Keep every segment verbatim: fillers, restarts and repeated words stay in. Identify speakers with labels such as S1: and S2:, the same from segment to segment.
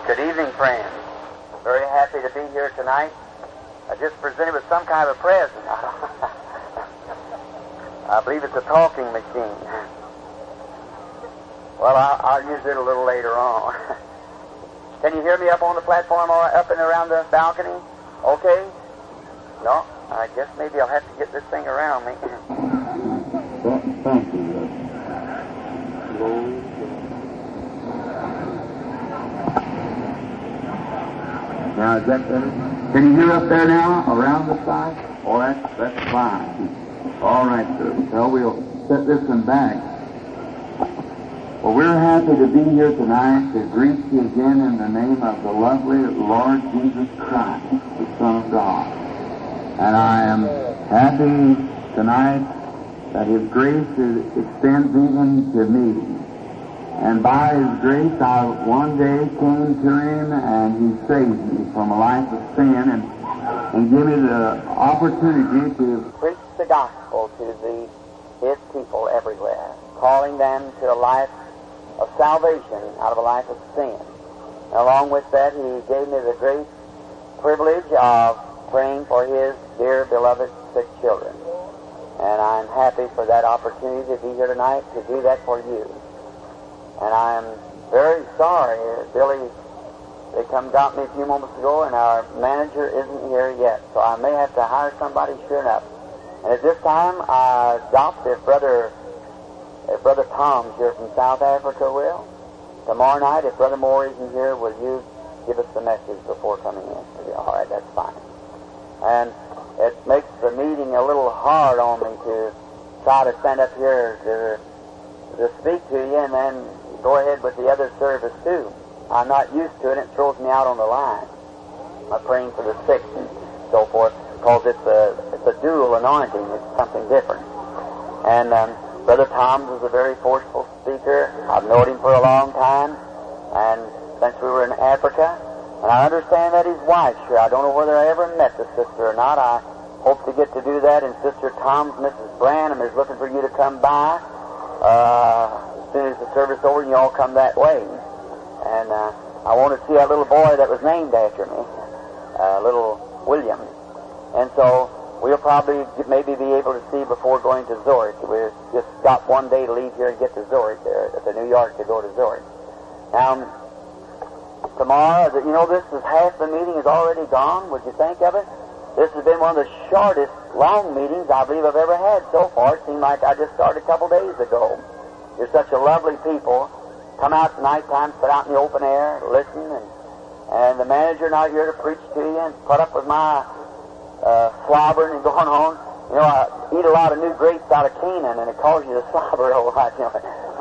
S1: Good evening, friends. Very happy to be here tonight. I just presented with some kind of a present. I believe it's a talking machine. Well, I'll, I'll use it a little later on. Can you hear me up on the platform or up and around the balcony? Okay? No? I guess maybe I'll have to get this thing around me.
S2: Thank you. Now, is that better? Can you hear up there now, around the side? Oh, that's, that's fine. All right, sir. Well, we'll set this one back. Well, we're happy to be here tonight to greet you again in the name of the lovely Lord Jesus Christ, the Son of God. And I am happy tonight that His grace extends even to me. And by His grace, I one day came to Him and He saved me from a life of sin and, and gave me the opportunity to
S1: preach the gospel to the, His people everywhere, calling them to a life of salvation out of a life of sin. And along with that, He gave me the great privilege of praying for His dear, beloved, sick children. And I'm happy for that opportunity to be here tonight to do that for you. And I am very sorry, Billy, they come got me a few moments ago, and our manager isn't here yet, so I may have to hire somebody sure enough. And at this time, I doubt if Brother if Brother Tom's here from South Africa will. Tomorrow night, if Brother Moore isn't here, will you give us the message before coming in? All right, that's fine. And it makes the meeting a little hard on me to try to stand up here to, to speak to you and then go ahead with the other service too. I'm not used to it. It throws me out on the line. I'm praying for the sick and so forth because it's a, it's a dual anointing. It's something different. And um, Brother Tom was a very forceful speaker. I've known him for a long time, and since we were in Africa. And I understand that his wife's here. I don't know whether I ever met the sister or not. I hope to get to do that. And Sister Tom's Missus Branham is looking for you to come by uh, as soon as the service is over, and you all come that way. And uh, I want to see that little boy that was named after me, uh, little William. And so we'll probably maybe be able to see before going to Zurich. We've just got one day to leave here and get to Zurich, there, to New York to go to Zurich. Now, tomorrow, you know, this is half the meeting is already gone. Would you think of it? This has been one of the shortest long meetings I believe I've ever had so far. It seemed like I just started a couple days ago. You're such a lovely people. Come out at night time, sit out in the open air, listen, and, and the manager not here to preach to you and put up with my uh, slobbering and going on. You know, I eat a lot of new grapes out of Canaan, and it causes you to slobber a lot. You know.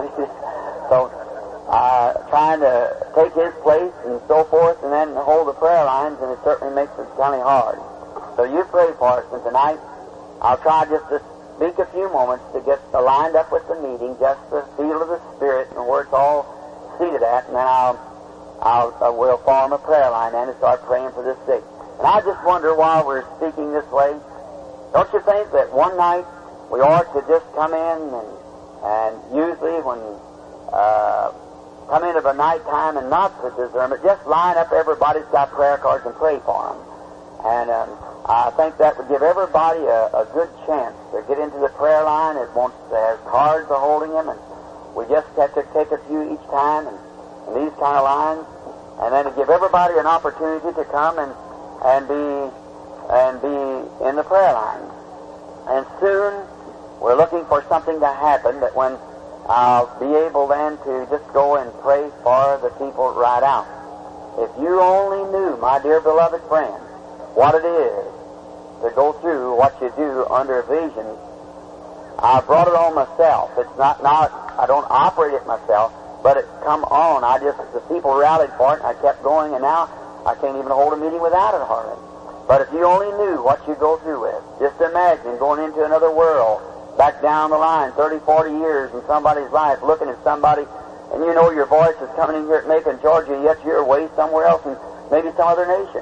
S1: So, uh, trying to take his place and so forth, and then hold the prayer lines, and it certainly makes it kind of hard. So you pray for us, and tonight I'll try just to speak a few moments to get lined up with the meeting, just the feel of the Spirit and where it's all seated at, and then I'll, I'll uh, we'll form a prayer line then and start praying for the sick. And I just wonder, while we're speaking this way, don't you think that one night we ought to just come in and, and usually when uh, come in of a night time and not for discernment, just line up everybody's got prayer cards and pray for them. And um, I think that would give everybody a, a good chance to get into the prayer line. It wants to have cards for holding them, and we just have to take a few each time and, and these kind of lines, and then to give everybody an opportunity to come and and be and be in the prayer line. And soon we're looking for something to happen that when I'll be able then to just go and pray for the people right out. If you only knew, my dear beloved friend, what it is to go through what you do under vision. I brought it on myself. It's not, not, I don't operate it myself, but it's come on. I just, the people rallied for it, and I kept going, and now I can't even hold a meeting without it hardly. But if you only knew what you go through with, just imagine going into another world, back down the line, thirty, forty years in somebody's life, looking at somebody, and you know your voice is coming in here at Macon, Georgia, yet you're away somewhere else in maybe some other nation.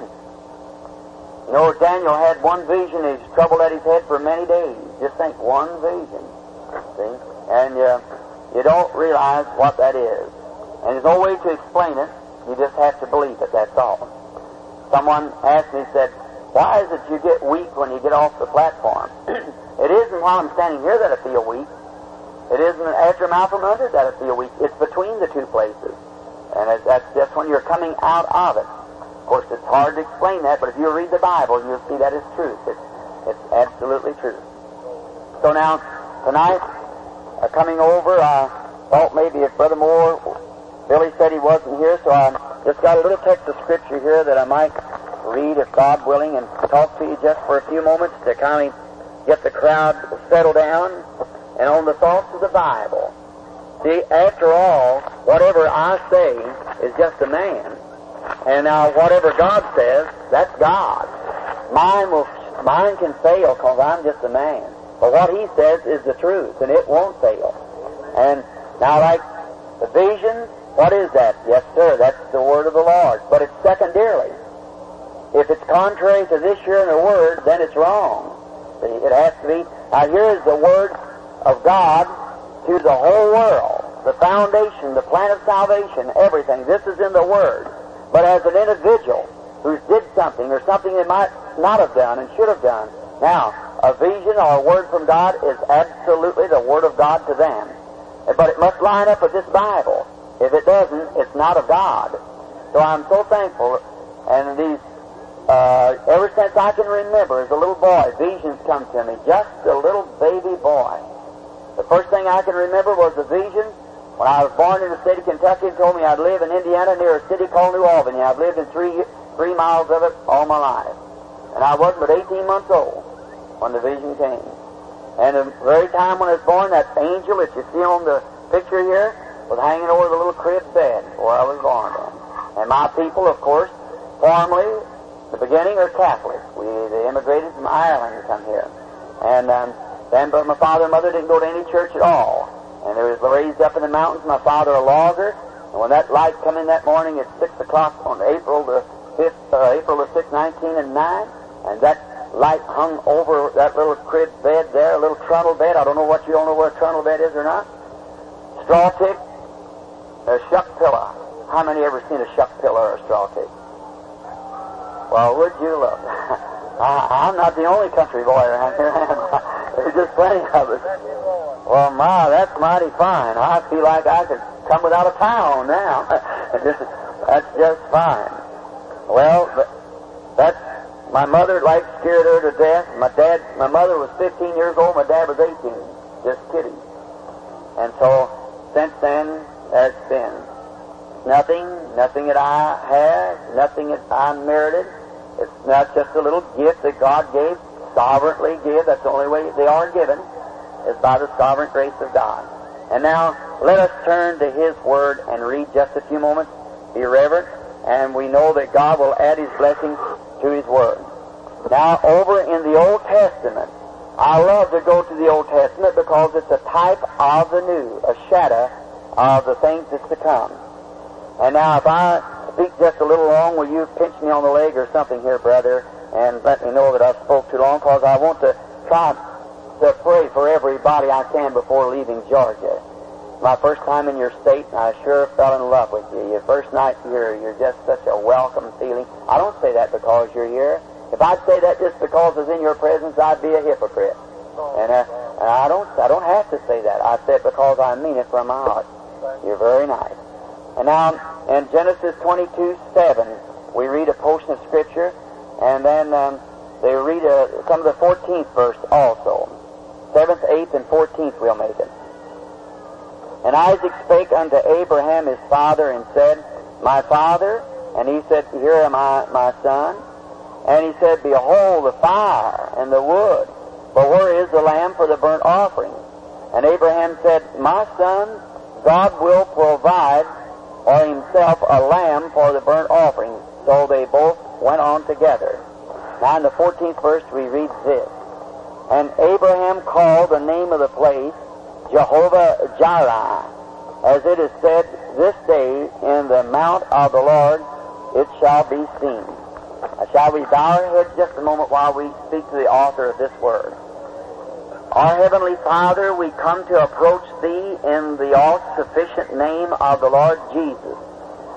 S1: You know, Daniel had one vision. He's troubled at his head for many days. Just think, one vision. See? And uh, you don't realize what that is. And there's no way to explain it. You just have to believe it, that's all. Someone asked me, said, why is it you get weak when you get off the platform? It isn't while I'm standing here that I feel weak. It isn't after I'm out from under that I feel weak. It's between the two places. And it, that's just when you're coming out of it. Of course, it's hard to explain that, but if you read the Bible, you'll see that it's truth. It's, it's absolutely true. So now, tonight, uh, coming over, I thought maybe if Brother Moore, Billy said he wasn't here, so I just got a little text of Scripture here that I might read, if God willing, and talk to you just for a few moments to kind of get the crowd settled down and on the thoughts of the Bible. See, after all, whatever I say is just a man. And now whatever God says, that's God. Mine will, mine can fail because I'm just a man. But what He says is the truth, and it won't fail. And now, like the vision, what is that? Yes, sir, that's the word of the Lord. But it's secondarily. If it's contrary to this here in the Word, then it's wrong. See, it has to be. Now, here is the Word of God to the whole world. The foundation, the plan of salvation, everything. This is in the Word. But as an individual who did something or something they might not have done and should have done, now, a vision or a word from God is absolutely the Word of God to them. But it must line up with this Bible. If it doesn't, it's not of God. So I'm so thankful. And these, uh, ever since I can remember as a little boy, visions come to me. Just a little baby boy. The first thing I can remember was a vision when I was born in the state of Kentucky and told me I'd live in Indiana near a city called New Albany. I've lived in three, three miles of it all my life. And I wasn't but eighteen months old when the vision came. And the very time when I was born, that angel that you see on the picture here was hanging over the little crib bed where I was born in. And my people, of course, formerly, the beginning, are Catholics. We they immigrated from Ireland to come here. And um, then but my father and mother didn't go to any church at all. And they was raised up in the mountains, my father a logger. And when that light come in that morning at six o'clock on April the fifth, uh, April the sixth, nineteen and nine, and that light hung over that little crib bed there, a little trundle bed. I don't know what you don't know what a trundle bed is or not. Straw tick, a shuck pillow. How many ever seen a shuck pillow or a straw tick? Well, would you look? I, I'm not the only country boy around here. There's just plenty of us. Well, my, that's mighty fine. I feel like I could come without a towel now. That's just fine. Well, that's my mother, like, scared her to death. My dad, my mother was fifteen years old. My dad was eighteen. Just kidding. And so, since then, that's been nothing, nothing that I have, nothing that I merited. It's not just a little gift that God gave, sovereignly give. That's the only way they are given, is by the sovereign grace of God. And now, let us turn to His Word and read just a few moments. Be reverent, and we know that God will add His blessings to His Word. Now, over in the Old Testament, I love to go to the Old Testament because it's a type of the new, a shadow of the things that's to come. And now, if I speak just a little long, will you pinch me on the leg or something here, brother, and let me know that I spoke too long, because I want to try to pray for everybody I can before leaving Georgia. My first time in your state, and I sure fell in love with you. Your first night here, you're just such a welcome feeling. I don't say that because you're here. If I'd say that just because I was in your presence, I'd be a hypocrite. And, uh, and I don't I don't have to say that. I say it because I mean it from my heart. You're very nice. And now, in Genesis twenty-two seven, we read a portion of Scripture, and then um, they read uh, some of the fourteenth verse also. seventh, eighth, and fourteenth we'll make it. And Isaac spake unto Abraham his father, and said, My father? And he said, Here am I, my son. And he said, Behold the fire and the wood, but where is the lamb for the burnt offering? And Abraham said, My son, God will provide for himself a lamb for the burnt offering. So they both went on together. Now in the fourteenth verse we read this. And Abraham called the name of the place Jehovah Jireh, as it is said, This day in the mount of the Lord it shall be seen. Now, shall we bow our heads just a moment while we speak to the author of this word? Our Heavenly Father, we come to approach Thee in the all-sufficient name of the Lord Jesus.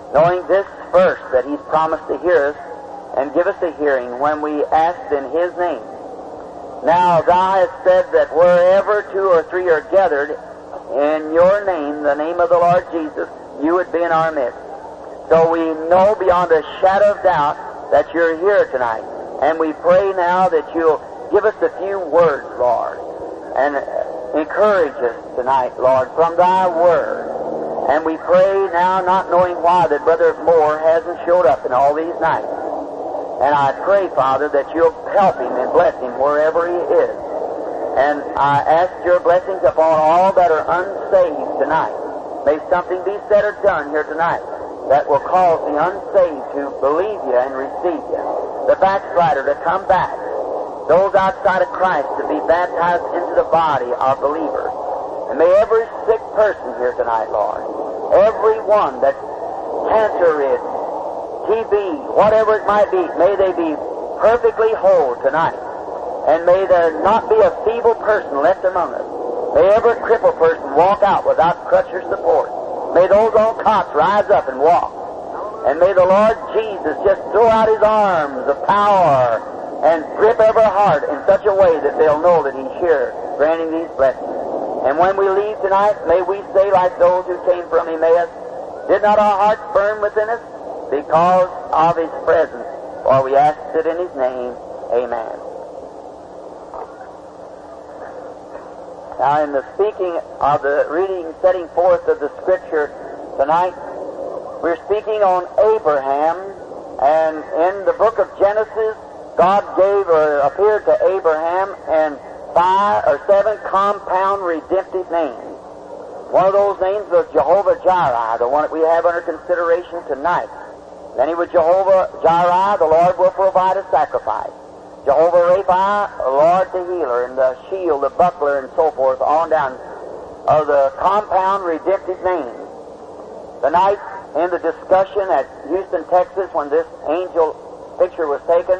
S1: knowing this first, that He's promised to hear us and give us a hearing when we asked in His name. Now Thou hast said that wherever two or three are gathered in Your name, the name of the Lord Jesus, You would be in our midst. So we know beyond a shadow of doubt that You're here tonight. And we pray now that You'll give us a few words, Lord, and encourage us tonight, Lord, from Thy Word. And we pray now, not knowing why, that Brother Moore hasn't showed up in all these nights. And I pray, Father, that You'll help him and bless him wherever he is. And I ask Your blessings upon all that are unsaved tonight. May something be said or done here tonight that will cause the unsaved to believe You and receive You, the backslider to come back, those outside of Christ to be baptized into the body of believers. And may every sick person here tonight, Lord, every one that's cancer-ridden, T B, whatever it might be, may they be perfectly whole tonight. And may there not be a feeble person left among us. May every crippled person walk out without crutch or support. May those on cots rise up and walk. And may the Lord Jesus just throw out His arms of power and grip every heart in such a way that they'll know that He's here, granting these blessings. And when we leave tonight, may we say like those who came from Emmaus, did not our hearts burn within us because of His presence? For we ask it in His name. Amen. Now, in the speaking of the reading, setting forth of the Scripture tonight, we're speaking on Abraham, and in the book of Genesis, God gave or appeared to Abraham in five or seven compound redemptive names. One of those names was Jehovah-Jireh, the one that we have under consideration tonight. Then he was Jehovah-Jireh, the Lord will provide a sacrifice. Jehovah-Rapha, the Lord the healer, and the shield, the buckler, and so forth, on down of the compound redemptive names. Tonight, in the discussion at Houston, Texas, when this angel picture was taken,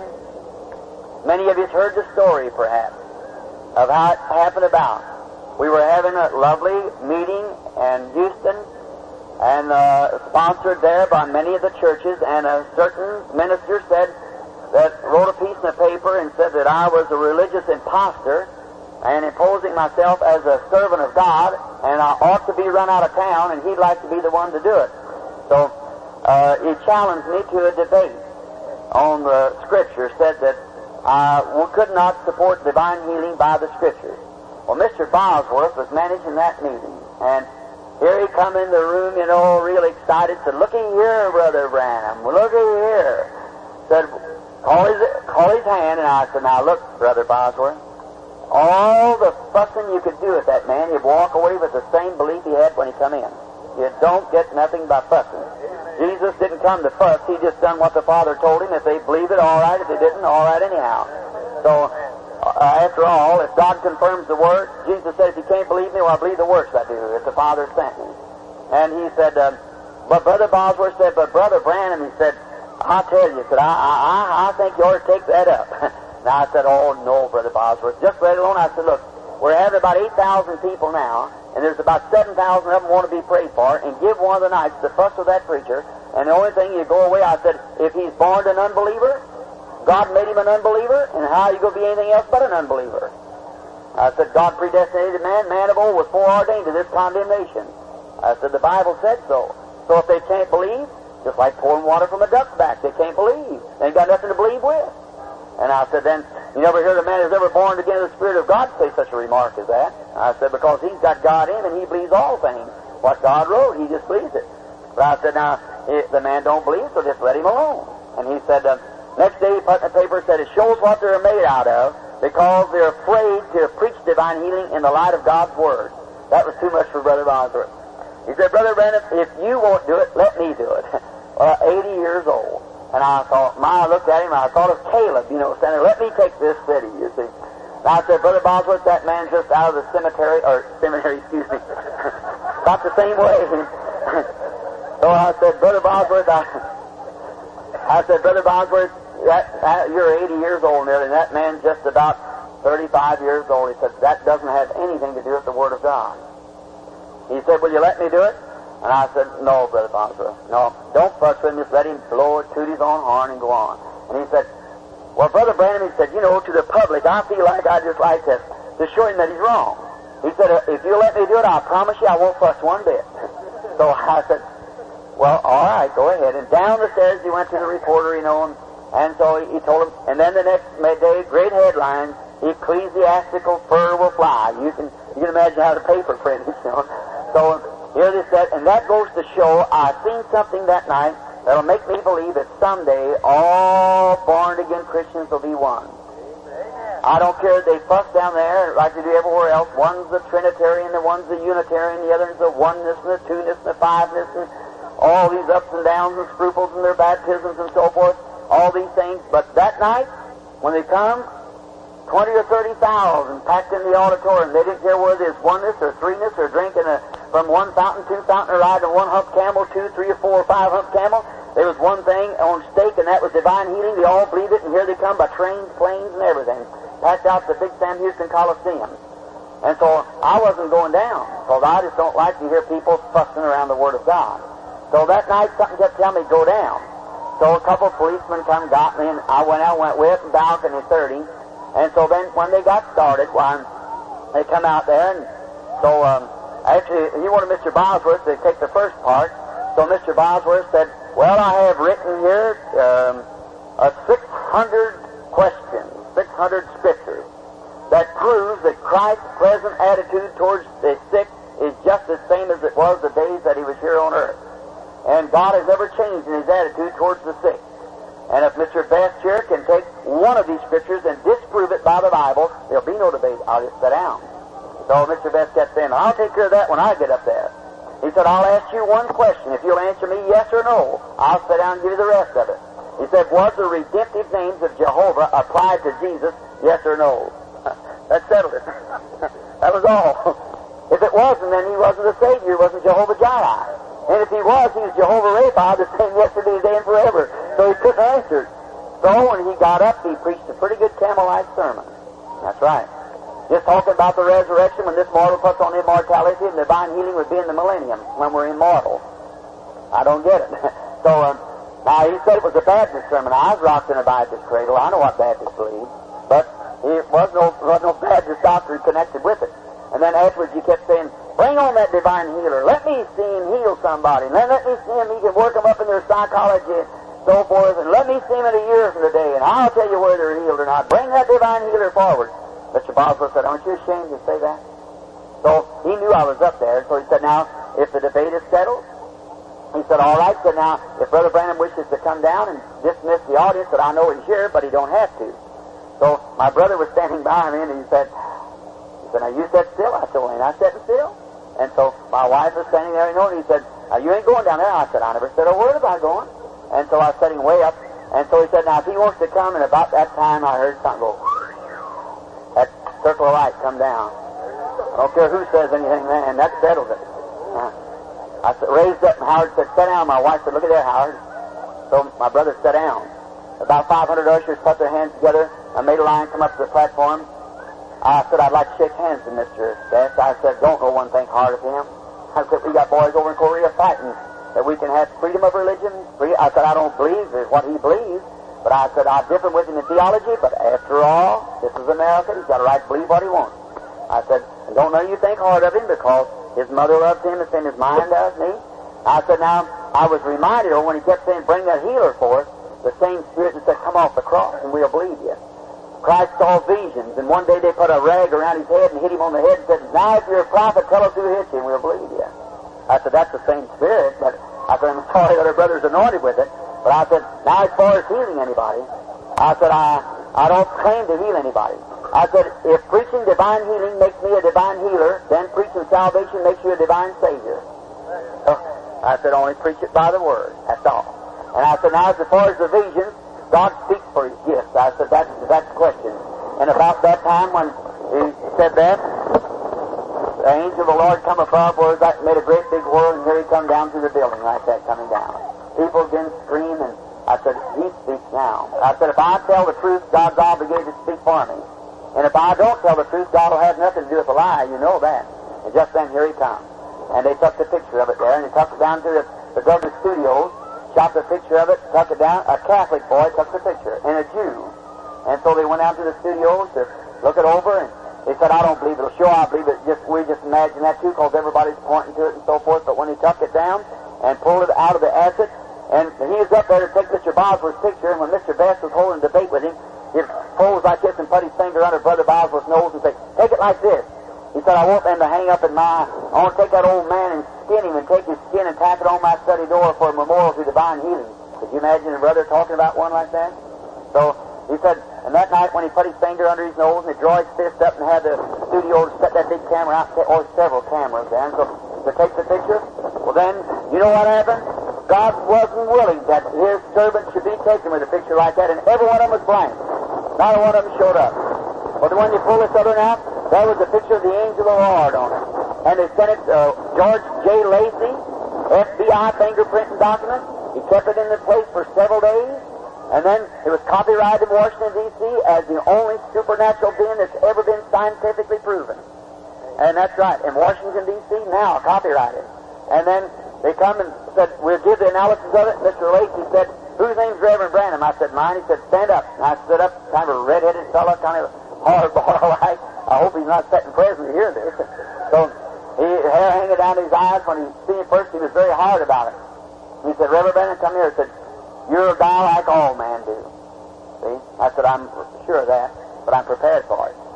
S1: many of you heard the story, perhaps, of how it happened about. We were having a lovely meeting in Houston, and uh, sponsored there by many of the churches, and a certain minister said, that wrote a piece in the paper and said that I was a religious imposter and imposing myself as a servant of God, and I ought to be run out of town, and he'd like to be the one to do it. So uh, he challenged me to a debate on the Scripture, said that I could not support divine healing by the Scriptures. Well, Mister Bosworth was managing that meeting, and here he come in the room, you know, real excited, said, "Looky here, Brother Branham, looky here." Said, Call his, call his hand, and I said, "Now look, Brother Bosworth, all the fussing you could do at that man, you'd walk away with the same belief he had when he come in. You don't get nothing by fussing. Jesus didn't come to fuss. He just done what the Father told him. If they believe it, all right. If they didn't, all right anyhow." So, uh, after all, if God confirms the Word, Jesus said, "If you can't believe me, well, I believe the works I do, if the Father sent me." And he said, uh, but Brother Bosworth said, "But Brother Branham," he said, "I tell you," said, I, I, I think you ought to take that up." Now I said, "Oh, no, Brother Bosworth, just let it alone." I said, "Look, we're having about eight thousand people now, and there's about seven thousand of them want to be prayed for, and give one of the nights the fuss of that preacher, and the only thing you go away," I said, "if he's born an unbeliever, God made him an unbeliever, and how are you going to be anything else but an unbeliever?" I said, "God predestinated man, man of old was foreordained to this condemnation." I said, "The Bible said so. So if they can't believe, just like pouring water from a duck's back, they can't believe. They ain't got nothing to believe with." And I said, "Then you never heard a man who's ever born again of the Spirit of God say such a remark as that." I said, "Because he's got God in him, and he believes all things. What God wrote, he just believes it." But I said, "Now, if the man don't believe, so just let him alone." And he said, uh, next day he put in the paper, said, "It shows what they're made out of, because they're afraid to preach divine healing in the light of God's Word." That was too much for Brother Bosworth. He said, "Brother Branham, if you won't do it, let me do it." Well, eighty years old. And I thought, my, I looked at him, and I thought of Caleb, you know, saying, "Let me take this city," you see. And I said, "Brother Bosworth, that man's just out of the cemetery," or seminary, excuse me, about the same way. So I said, "Brother Bosworth," I, I said, "Brother Bosworth, that, that, you're eighty years old nearly, and that man's just about thirty-five years old." He said, "That doesn't have anything to do with the Word of God." He said, "Will you let me do it?" And I said, no, Brother Bosworth, no, don't fuss with him, just let him blow or toot his own horn and go on. And he said, well, Brother Branham, he said, you know, to the public, I feel like I just like to, to show him that he's wrong. He said, if you let me do it, I promise you I won't fuss one bit. So I said, well, all right, go ahead. And down the stairs he went to the reporter, you know, and, and so he, he told him, and then the next day, great headlines, ecclesiastical fur will fly. You can you can imagine how the paper printed, you know. So here this said, and that goes to show I've seen something that night that'll make me believe that someday all born-again Christians will be one. I don't care if they fuss down there like they do everywhere else. One's the Trinitarian, the one's the Unitarian, the other's the oneness and the two-ness and the five-ness and all these ups and downs and scruples and their baptisms and so forth, all these things. But that night, when they come, twenty or thirty thousand packed in the auditorium, they didn't care whether it's oneness or threeness or drinking a, from one fountain, two fountain, or riding one hump camel, two, three, or four, or five hump camel. There was one thing on stake, and that was divine healing. They all believed it, and here they come by trains, planes, and everything. Packed out the big Sam Houston Coliseum. And so I wasn't going down, because I just don't like to hear people fussing around the Word of God. So that night, something kept telling me, go down. So a couple of policemen come got me, and I went out, went way up in balcony thirty. And so then when they got started, well, they come out there, and so um, actually he wanted Mister Bosworth to take the first part. So Mister Bosworth said, well, I have written here um, a six hundred questions, six hundred scriptures that proves that Christ's present attitude towards the sick is just the same as it was the days that he was here on earth. And God has never changed in his attitude towards the sick. And if Mister Best here can take one of these scriptures and disprove it by the Bible, there'll be no debate. I'll just sit down. So Mister Best kept saying, I'll take care of that when I get up there. He said, I'll ask you one question. If you'll answer me yes or no, I'll sit down and give you the rest of it. He said, was the redemptive names of Jehovah applied to Jesus, yes or no? That settled it. That was all. If it wasn't, then he wasn't the Savior. He wasn't Jehovah Jireh. And if he was, he was Jehovah Rapha, the same yesterday, today, and forever. So he couldn't answer. So when he got up, he preached a pretty good Campbellite sermon. That's right. Just talking about the resurrection, when this mortal puts on immortality, and divine healing would be in the millennium, when we're immortal. I don't get it. So, um, now he said it was a Baptist sermon. I was rocked in a Baptist cradle. I know what Baptists believe. But it was no, was no Baptist doctrine connected with it. And then afterwards he kept saying, bring on that divine healer. Let me see him heal somebody. And then let me see him, he can work them up in their psychology and so forth. And let me see him in a year from today, and I'll tell you whether they're healed or not. Bring that divine healer forward. Mister Boswell said, aren't you ashamed to say that? So he knew I was up there. So he said, now, if the debate is settled, he said, all right. So now, if Brother Branham wishes to come down and dismiss the audience, that I know he's here, but he don't have to. So my brother was standing by me, and he said, he said, now you sit still. I said, well, ain't I sitting still? And so my wife was standing there, you know, and he said, now you ain't going down there. I said, I never said a word about going. And so I was sitting way up. And so he said, now if he wants to come, and about that time I heard something go, that circle of light come down. I don't care who says anything, man. That settles it. Uh, I raised up, and Howard said, sit down. My wife said, look at there, Howard. So my brother sat down. About five hundred ushers put their hands together and made a line come up to the platform. I said, I'd like to shake hands with Mister Best. I said, don't no one think hard of him. I said, we got boys over in Korea fighting that we can have freedom of religion. Free. I said, I don't believe what he believes. But I said, I differ with him in theology, but after all, this is America. He's got a right to believe what he wants. I said, don't know you think hard of him because his mother loves him the same as mine does me. I said, now, I was reminded of when he kept saying, bring that healer forth, the same spirit that said, come off the cross and we'll believe you. Christ saw visions, and one day they put a rag around his head and hit him on the head and said, now if you're a prophet, tell us who hit you and we'll believe you. I said, that's the same spirit, but I said, I'm sorry that our brother's anointed with it. But I said, now as far as healing anybody, I said, I, I don't claim to heal anybody. I said, if preaching divine healing makes me a divine healer, then preaching salvation makes you a divine Savior. So I said, only preach it by the Word. That's all. And I said, now as far as the visions, God speaks for his gifts. I said, that's, that's the question. And about that time when he said that, the angel of the Lord come above where that made a great big whirl, and here he come down through the building like that, coming down. People didn't scream, and I said, he speaks now. I said, if I tell the truth, God's obligated to speak for me. And if I don't tell the truth, God will have nothing to do with the lie. You know that. And just then, here he comes. And they took the picture of it there, and they took it down to the, the Douglas Studios, shot the picture of it, took it down. A Catholic boy took the picture, and a Jew. And so they went out to the studios to look it over, and they said, I don't believe it'll show. I believe it just, we just imagine that too, because everybody's pointing to it and so forth. But when he took it down and pulled it out of the acid, and he was up there to take Mister Bosworth's picture, and when Mister Best was holding a debate with him, he posed like this and put his finger under Brother Bosworth's nose and said, take it like this. He said, I want them to hang up in my, I want to take that old man and skin him and take his skin and tack it on my study door for a memorial to divine healing. Could you imagine a brother talking about one like that? So he said, and that night when he put his finger under his nose and he drew his fist up and had the studio to set that big camera out, or several cameras there, and so to take the picture, well then, you know what happened? God wasn't willing that his servant should be taken with a picture like that, and every one of them was blank. Not one of them showed up. But when you pull this other one out, there was a picture of the angel of the Lord on it. And they sent it to George J. Lacey, F B I fingerprinting document. He kept it in the place for several days. And then it was copyrighted in Washington, D C as the only supernatural being that's ever been scientifically proven. And that's right, in Washington, D C now, copyrighted. And then they come and said, we'll give the analysis of it. Mister Lacey said, whose name's Reverend Branham? I said, mine. He said, stand up. And I stood up, kind of a red-headed fellow, kind of hardball like. I hope he's not sitting present to hear this. So, he hair hanging down his eyes. When he seen it first, he was very hard about it. He said, Reverend Branham, come here. He said, you're a guy like all men do. See? I said, I'm sure of that, but I'm prepared for it.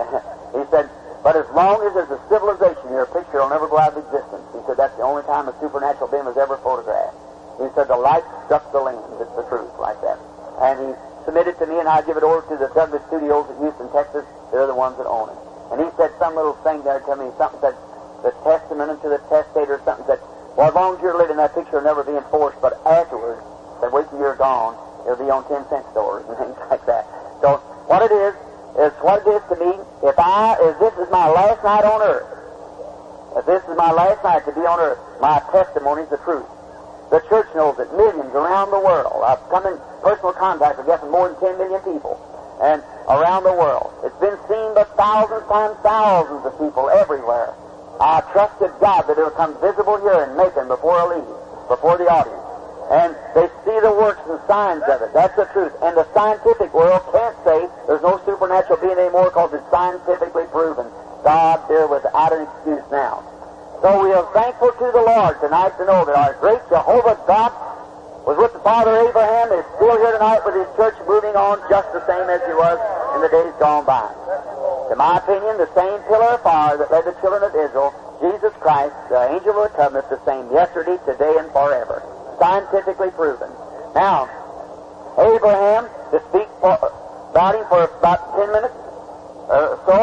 S1: He said, but as long as there's a civilization, your picture will never go out of existence. He said, that's the only time a supernatural being was ever photographed. He said, the light struck the lens. It's the truth, like that. And he submitted to me, and I give it over to the Douglas Studios at Houston, Texas. They're the ones that own it. And he said some little thing there to me, something said, the testament to the testator, something said, well, as long as you're living, that picture will never be enforced, but afterwards, said, wait till you're gone, it'll be on ten cent stores and things like that. So, what it is, is what it is to me, if I, if this is my last night on earth, if this is my last night to be on earth, my testimony is the truth. The church knows it, millions around the world. I've come in personal contact with guessing more than ten million people, and around the world. It's been seen by thousands times thousands of people everywhere. I trusted God that it would come visible here in Macon before I leave, before the audience. And they see the works and signs of it. That's the truth. And the scientific world can't say there's no supernatural being anymore because it's scientifically proven. God, there without an excuse now. So we are thankful to the Lord tonight to know that our great Jehovah God was with the Father Abraham, is still here tonight with his church moving on just the same as he was in the days gone by. In my opinion, the same pillar of fire that led the children of Israel, Jesus Christ, the angel of the covenant, the same yesterday, today, and forever. Scientifically proven. Now, Abraham, to speak for, about him for about ten minutes or so,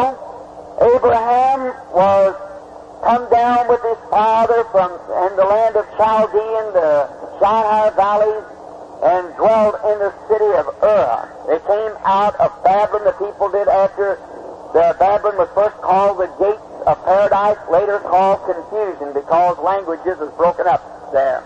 S1: Abraham was come down with his father from in the land of Chaldean, the Shinar valleys, and dwelled in the city of Ur. They came out of Babylon, the people did, after the Babylon was first called the gates of paradise, later called confusion because languages was broken up there.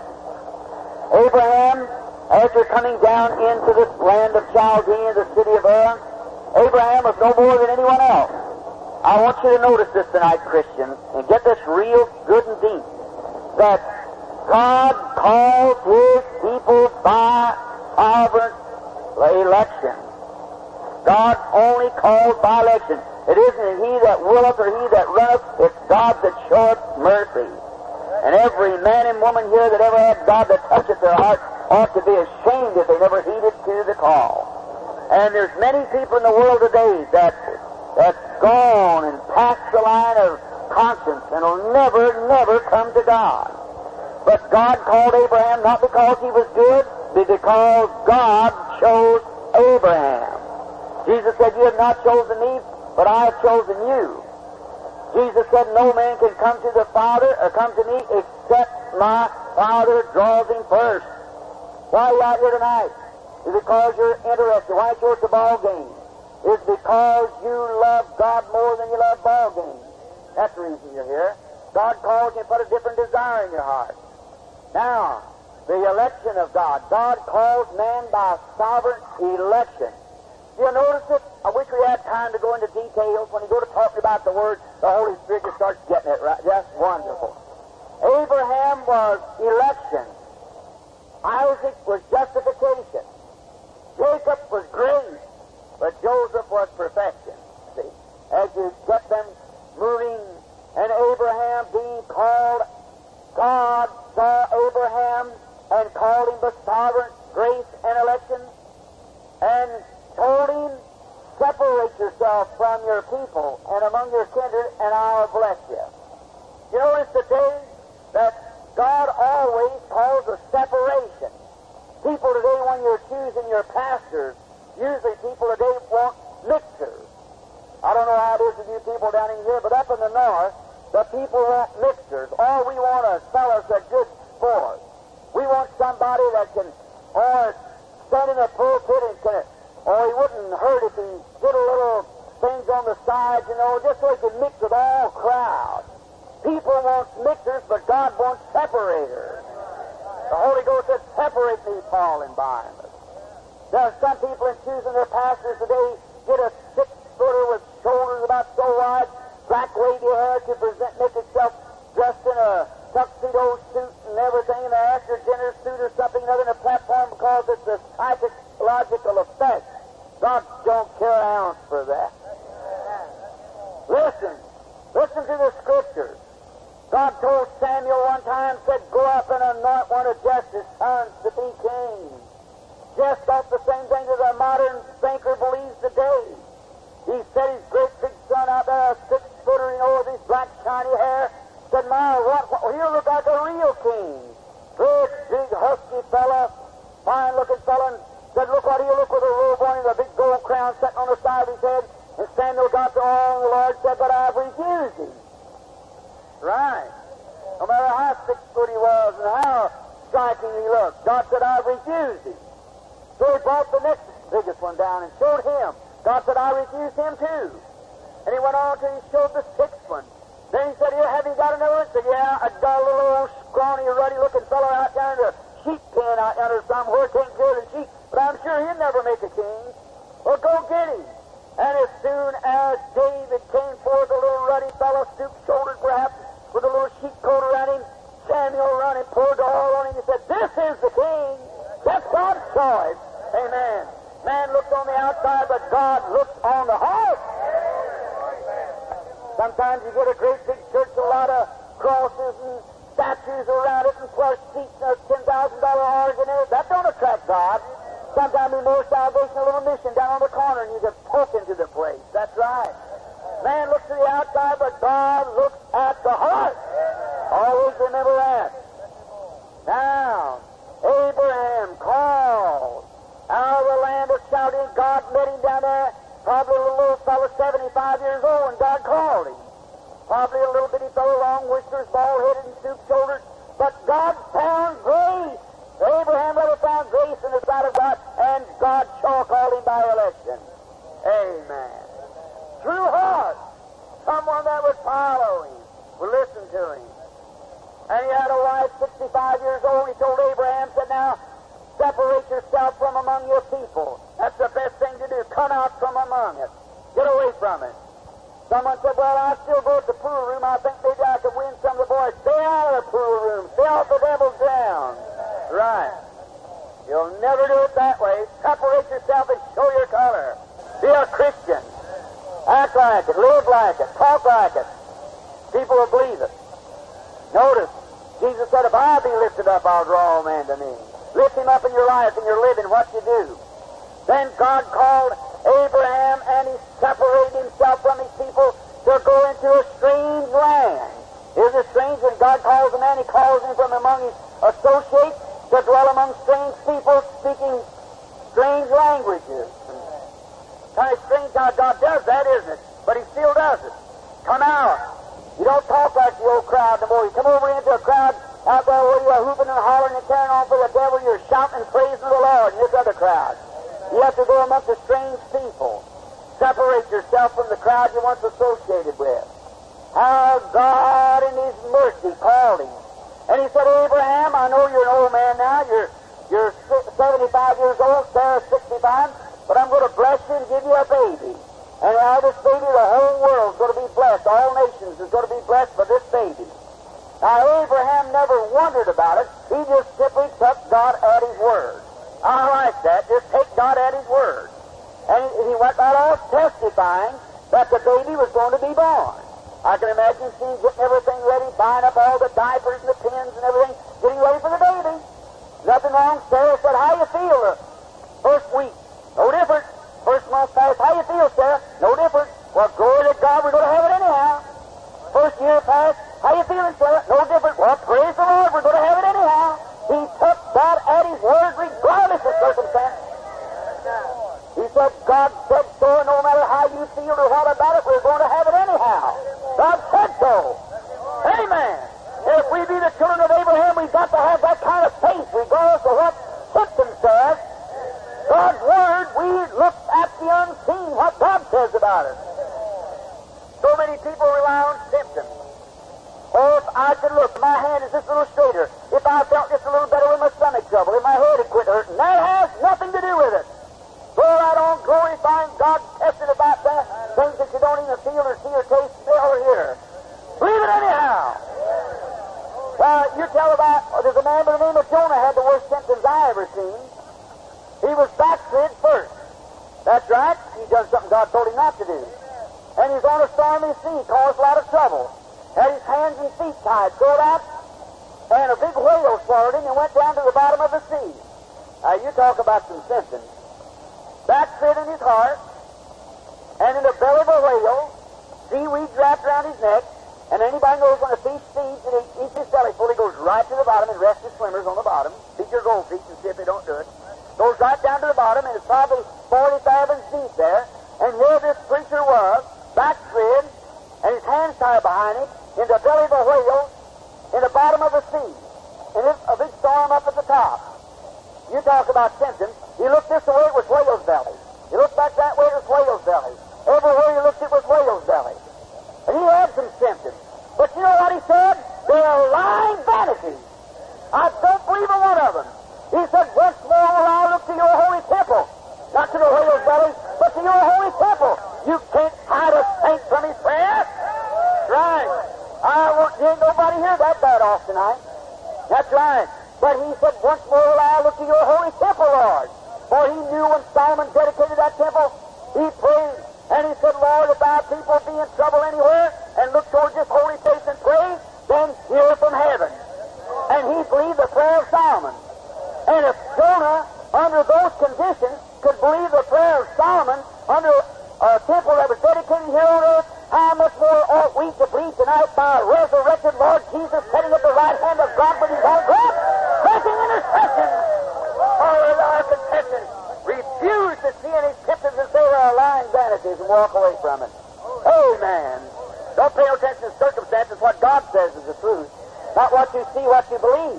S1: Abraham, after coming down into this land of Chaldean, the city of Ur, Abraham was no more than anyone else. I want you to notice this tonight, Christians, and get this real good and deep, that God calls His people by sovereign election. God only calls by election. It isn't he that willeth or he that runneth, it's God that showeth mercy. And every man and woman here that ever had God that toucheth their heart ought to be ashamed if they never heeded to the call. And there's many people in the world today that that's gone and passed the line of conscience and will never, never come to God. But God called Abraham not because he was good, but because God chose Abraham. Jesus said, you have not chosen me, but I have chosen you. Jesus said, no man can come to the Father or come to me except my Father draws him first. Why are you out here tonight? Is it because you're interested? Why aren't you at the ball game? Is it because you love God more than you love ball games? That's the reason you're here. God calls you and put a different desire in your heart. Now, the election of God. God calls man by sovereign election. You notice it? I wish we had time to go into details. When you go to talking about the Word, the Holy Spirit just starts getting it right. Just wonderful. Abraham was election. Isaac was justification. Jacob was grace. But Joseph was perfection. See, as you get them moving, and Abraham being called, God saw Abraham and called him the sovereign, grace, and election, and told him, separate yourself from your people and among your kindred, and I'll bless you. You notice today that God always calls a separation. People today, when you're choosing your pastors, usually people today want mixers. I don't know how it is with you people down in here, but up in the north, the people want mixers. All we want are fellows that good sport. We want somebody that can, or stand in a pulpit and can, or he wouldn't hurt if he did a little things on the sides, you know, just so he could mix with all crowds. People want mixers, but God wants separators. The Holy Ghost said, separate me, Paul and Barnabas. There are some people in choosing their pastors today get a six-footer with shoulders about so wide, black wavy hair to present, make itself dressed in a tuxedo suit and everything, and they ask your dinner suit or something other than a platform because it's a psychological effect. God don't care an ounce for that. Listen. Listen to the Scriptures. God told Samuel one time, said, go up and anoint one of Jesse's sons to be king. Just thought the same thing that a modern thinker believes today. He said his great big son out there, a six-footer, you know, with his black shiny hair, said, my, what, what, he'll look like a real king. Great, big, husky fella, fine-looking fella, and said, look what he'll look with a robe on and a big gold crown sitting on the side of his head. And Samuel got to all, and the Lord said, but I've refused him. Right. No matter how six-foot he was and how striking he looked, God said, I've refused him. So he brought the next biggest one down and showed him. God said, I refused him too. And he went on till he showed the sixth one. Then he said, here, have you got another one? He said, yeah, I got a little old scrawny, ruddy-looking fellow out there in the sheep pen out yonder somewhere, can't care the sheep, but I'm sure he'll never make a king. Well, go get him. And as soon as David came forth, a little ruddy fellow, stoop-shouldered perhaps, with a little sheep coat around him, Samuel ran and poured the oil on him and said, this is the king. That's God's choice. Amen. Man looks on the outside, but God looks on the heart. Sometimes you get a great big church, a lot of crosses and statues around it and plush seats and a ten thousand dollar organ in it. That don't attract God. Sometimes we more salvation, a little mission down on the corner, and you can poke into the place. That's right. Man looks to the outside, but God looks at the heart. Always remember that. Now, Abraham called out of the land of Chaldean. God met him down there, probably a little fellow, seventy-five years old, and God called him. Probably a little bitty fellow, long whiskers, bald-headed and stoop-shouldered. But God found grace. Abraham never found grace in the sight of God, and God sure called him by election. Amen. True heart. Someone that would follow him, would listen to him. And he had a wife, sixty-five years old. He told Abraham, said, now, separate yourself from among your people. That's the best thing to do. Come out from among it. Get away from it. Someone said, well, I still go to the pool room. I think maybe I could win some of the boys. Stay out of the pool room. Stay off the devil's ground. Right. You'll never do it that way. Separate yourself and show your color. Be a Christian. Act like it. Live like it. Talk like it. People will believe it. Notice, Jesus said, if I be lifted up, I'll draw all men to me. Lift him up in your life and your living, what you do. Then God called Abraham, and he separated himself from his people to go into a strange land. Isn't it strange when God calls a man, he calls him from among his associates to dwell among strange people speaking strange languages. Kind of strange how God does that, isn't it? But he still does it. Come out. You don't talk like the old crowd no more. You come over into a crowd out there where you're hooping and hollering and carrying on for the devil. You're shouting and praising the Lord in this other crowd. You have to go amongst the strange people. Separate yourself from the crowd you once associated with. How God in His mercy called him. And He said, Abraham, I know you're an old man now. You're, you're seventy-five years old, Sarah's sixty-five. But I'm going to bless you and give you a baby. And out of this baby, the whole world's going to be blessed. All nations is going to be blessed by this baby. Now, Abraham never wondered about it. He just simply took God at His word. I like that. Just take God at His word. And he went right off testifying that the baby was going to be born. I can imagine seeing getting everything ready, buying up all the diapers and the pins and everything, getting ready for the baby. Nothing wrong. Sarah said, "How you feel the first week?" No different. First month passed. "How you feel, Sarah?" No different. "Well, glory to God, we're going to have it anyhow." First year passed. "How you feeling, Sarah?" No different. "Well, praise the Lord, we're going to have it anyhow." He took God at His word regardless of circumstance. He said, "God said so, and no matter how you feel or what about it, we're going to have it anyhow." God said so. Amen. If we be the children of Abraham, we've got to have that kind of faith, regardless of what symptoms says. God's word, we look at the unseen, what God says about it. So many people rely on symptoms. Oh, if I could look, my hand is just a little straighter. If I felt just a little better with my stomach trouble, if my head had quit hurting, that has nothing to do with it. Go right on glorifying God, testing about that, things that you don't even feel or see or taste, smell or hear. Believe it anyhow. Well, you tell about, oh, there's a man by the name of Jonah had the worst symptoms I ever seen. He was backslid first. That's right. He done something God told him not to do. And he's on a stormy sea, caused a lot of trouble. Had his hands and feet tied, thrown out, and a big whale swallowed him and went down to the bottom of the sea. Now, you talk about some symptoms. Backslid in his heart, and in the belly of a whale, seaweed wrapped around his neck, and anybody knows when a fish feeds and he eats his belly full, he goes right to the bottom and rests his swimmers on the bottom. Feed your goldfish and see if they don't do it. Goes right down to the bottom, and it's probably forty fathoms deep there, and here this creature was, backslid, and his hands tied behind him, in the belly of a whale, in the bottom of the sea, and it's a big storm up at the top. You talk about symptoms. You look this way, it was whale's belly. You look back that way, it was whale's belly. Everywhere you looked, it was whale's belly. And he had some symptoms. But you know what he said? They're lying vanities. I don't believe in one of them. He said, "Once more will I look to your holy temple." Not to the whale's belly, but to your holy temple. You can't hide a saint from his prayer. Right. I want, ain't nobody hear that bad off tonight. That's right. But he said, "Once more will I look to your holy temple, Lord." For he knew when Solomon dedicated that temple, he prayed. And he said, "Lord, if our people be in trouble anywhere and look towards this holy place and pray, then hear from heaven." And he believed the prayer of Solomon. And if Jonah, under those conditions, could believe the prayer of Solomon under a temple that was dedicated here on earth, how much more ought we to believe tonight by a resurrected Lord Jesus sitting at the right hand of God with his own breath, making intercession for our confession. Refuse to see any symptoms and say they are lying vanities and walk away from it. Amen. Don't pay no attention to circumstances. What God says is the truth. Not what you see, what you believe.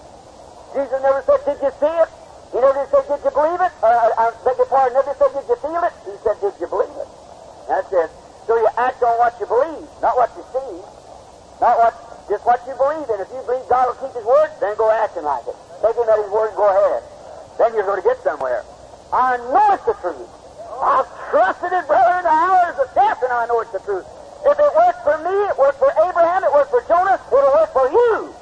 S1: Jesus never said, "Did you see it?" He never said, "Did you believe it?" Or, I beg your pardon, never said, "Did you feel it?" He said, "Did you believe it?" That's it. So you act on what you believe, not what you see. Not what, just what you believe in. If you believe God will keep His word, then go acting like it. Take Him at His word and go ahead. Then you're going to get somewhere. I know it's the truth. I've trusted it, brother, in the hours of death, and I know it's the truth. If it worked for me, it worked for Abraham, it worked for Jonah, it'll work for you.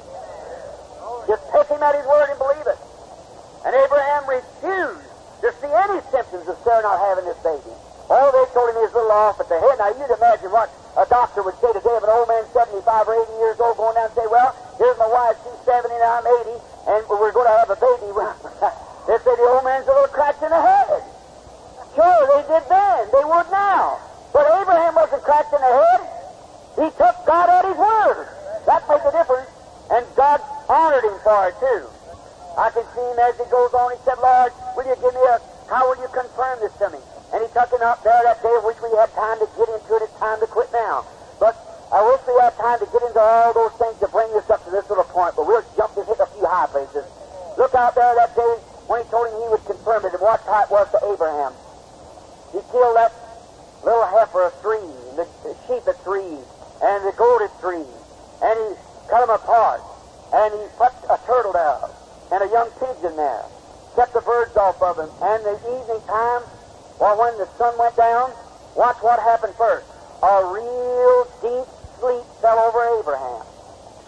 S1: Just take Him at His word and believe it. And Abraham refused to see any symptoms of Sarah not having this baby. Oh, they told him he was a little off at the head. Now, you'd imagine what a doctor would say today of an old man seventy-five or eighty years old going down and say, "Well, here's my wife, she's seventy, now I'm eighty, and we're going to have a baby." They say the old man's a little cracked in the head. Sure, they did then. They would now. But Abraham wasn't cracked in the head. He took God at His word. That made the difference. And God honored him for it, too. I can see him as he goes on. He said, "Lord, will you give me a, how will you confirm this to me?" And he took it up there that day of which we had time to get into it. It's time to quit now. But I wish we had time to get into all those things to bring this up to this little point. But we'll jump and hit a few high places. Look out there that day when he told him he would confirm it and what type was to Abraham. He killed that little heifer of three, and the, the sheep of three, and the goat of three. And he cut them apart. And he put a turtle down and a young pigeon there. Kept the birds off of him. And the evening time, well, when the sun went down, watch what happened first. A real deep sleep fell over Abraham.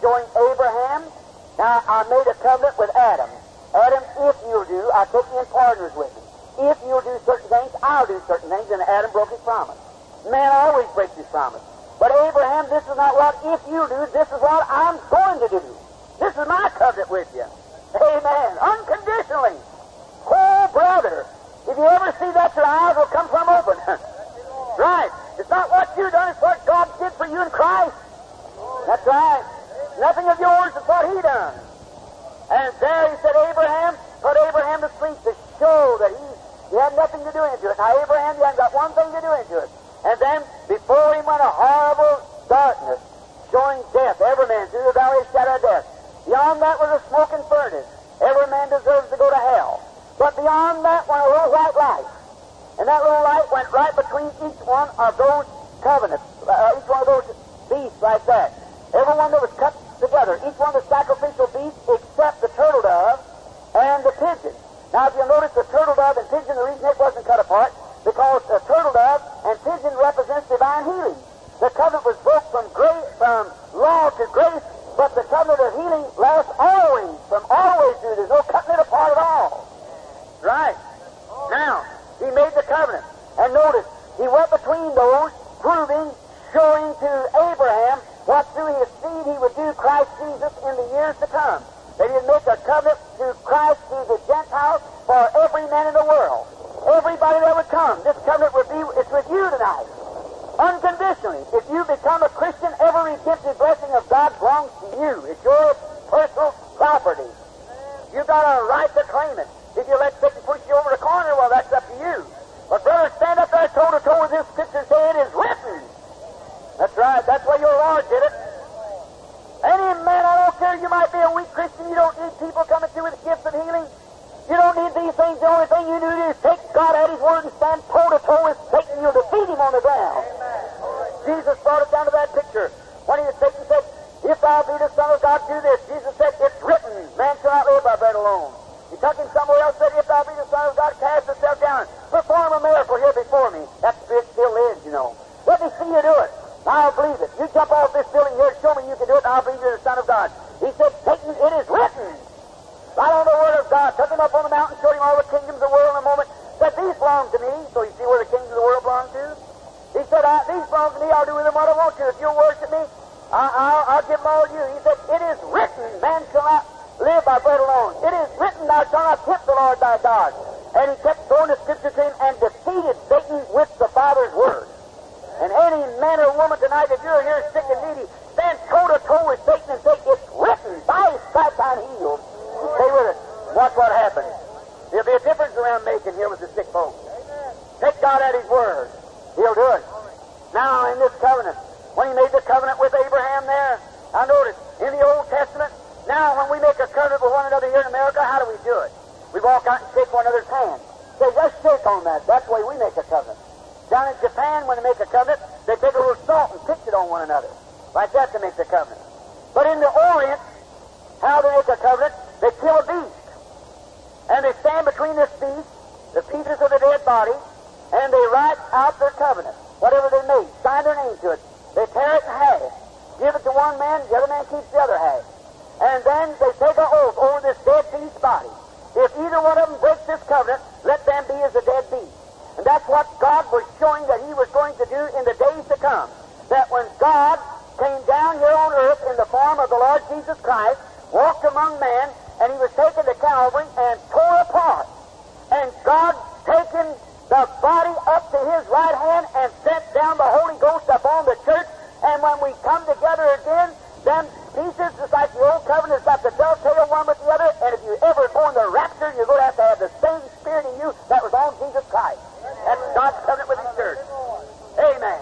S1: showing Abraham, now I made a covenant with Adam. Adam, if you'll do, I'll take you in partners with me. If you'll do certain things, I'll do certain things. And Adam broke his promise. Man always breaks his promise. But Abraham, this is not what if you do, this is what I'm going to do. This is my covenant with you. Amen. Unconditionally. Oh, brother, if you ever see that, your eyes will come from open. Right. It's not what you done, it's what God did for you in Christ. That's right. Nothing of yours is what He done. And there He said, Abraham, put Abraham to sleep to show that he, he had nothing to do into it. Now, Abraham, you haven't got one thing to do into it. And then, before him went a horrible darkness, showing death, every man through the valley of the shadow of death. Beyond that was a smoking furnace. Every man deserves to go to hell. But beyond that went a little white light. And that little light went right between each one of those covenants, uh, each one of those beasts like that. Every one that was cut together, each one of the sacrificial beasts except the turtle dove and the pigeon. Now, if you'll notice, the turtle dove and pigeon, the reason it wasn't cut apart, because the turtle dove and pigeon represents divine healing. The covenant was broke from grace, from law to grace, but the covenant of healing lasts always, from always through. There's no cutting it apart at all. Right. Now, He made the covenant. And notice, He went between those, proving, showing to Abraham what through his seed He would do Christ Jesus in the years to come. That He'd make a covenant through Christ to the Gentiles for every man in the world. Everybody that would come. This covenant would be, it's with you tonight. Unconditionally. If you become a Christian, every redemptive blessing of God belongs to you. It's your personal property. You've got a right to claim it. If you let Satan push you over the corner, well, that's up to you. But brother, stand up there toe to toe with this scripture and say it is written. That's right. That's why your Lord did it. Any man, I don't care, you might be a weak Christian, you don't need people coming to you with gifts of healing. You don't need these things. The only thing you need is take God at His word and stand toe to toe with Satan. You'll defeat him on the ground. Jesus brought it down to that picture. When he Satan said, if thou be the Son of God, do this. Jesus said, it's written, man shall not live by bread alone. He took him somewhere else and said, if thou be the Son of God, cast yourself down. Perform a miracle here before me. That spirit still lives, you know. Let me see you do it. I'll believe it. You jump off this building here and show me you can do it, and I'll believe you're the Son of God. He said, Satan, it is written. Right on the Word of God. Took him up on the mountain, showed him all the kingdoms of the world in a moment. Said, these belong to me. So you see where the kingdoms of the world belong to? He said, I, these belong to me. I'll do with them what I want to. If you'll worship me, I, I'll, I'll give them all to you. He said, it is written, man shall not live by bread alone. It is written, thou shalt not tempt the Lord thy God. And he kept throwing the scripture to him and defeated Satan with the Father's word. And any man or woman tonight, if you're here sick and needy, stand toe to toe with Satan and say, it's written, by his stripes I'm healed. And stay with it. Watch what happens. There'll be a difference around making here with the sick folks. Take God at His word. He'll do it. Now, in this covenant, when He made the covenant with Abraham there, now notice, in the Old Testament, now when we make a covenant with one another here in America, how do we do it? We walk out and shake one another's hand. Say, just shake on that. That's the way we make a covenant. Down in Japan, when they make a covenant, they take a little salt and pitch it on one another. Like that to make the covenant. But in the Orient, how they make a covenant, they kill a beast. And they stand between this beast, the pieces of the dead body, and they write out their covenant. Whatever they made, sign their name to it. They tear it in half. Give it to one man, the other man keeps the other half. And then they take an oath over this dead beast's body. If either one of them breaks this covenant, let them be as a dead beast. And that's what God was showing that He was going to do in the days to come. That when God came down here on earth in the form of the Lord Jesus Christ, walked among men, and He was taken to Calvary and tore apart. And God taken the body up to His right hand and sent down the Holy Ghost upon the church. And when we come together again, them pieces, just like the old covenant, has got to dovetail one with the other. And if you ever go in the rapture, you're going to have to have the same Spirit in you that was on Jesus Christ. That's God's covenant with His church. Amen.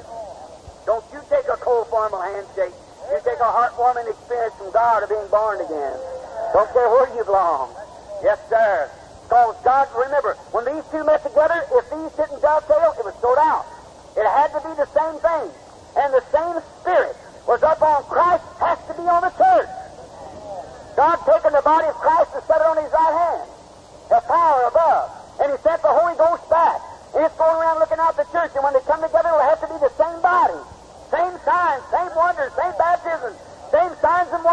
S1: Don't you take a cold, formal handshake. You take a heartwarming experience from God of being born again. Don't care where you belong. Yes, sir. Because God, remember, when these two met together, if these didn't dovetail, it was thrown out. It had to be the same thing. And the same Spirit was up on Christ, has to be on the church. God taking the body of Christ and set it on His right hand. The power above. And He sent the Holy Ghost back. And it's going around looking out the church. And when they come together, it will have to be the same body. Same signs, same wonders, same baptisms, same signs and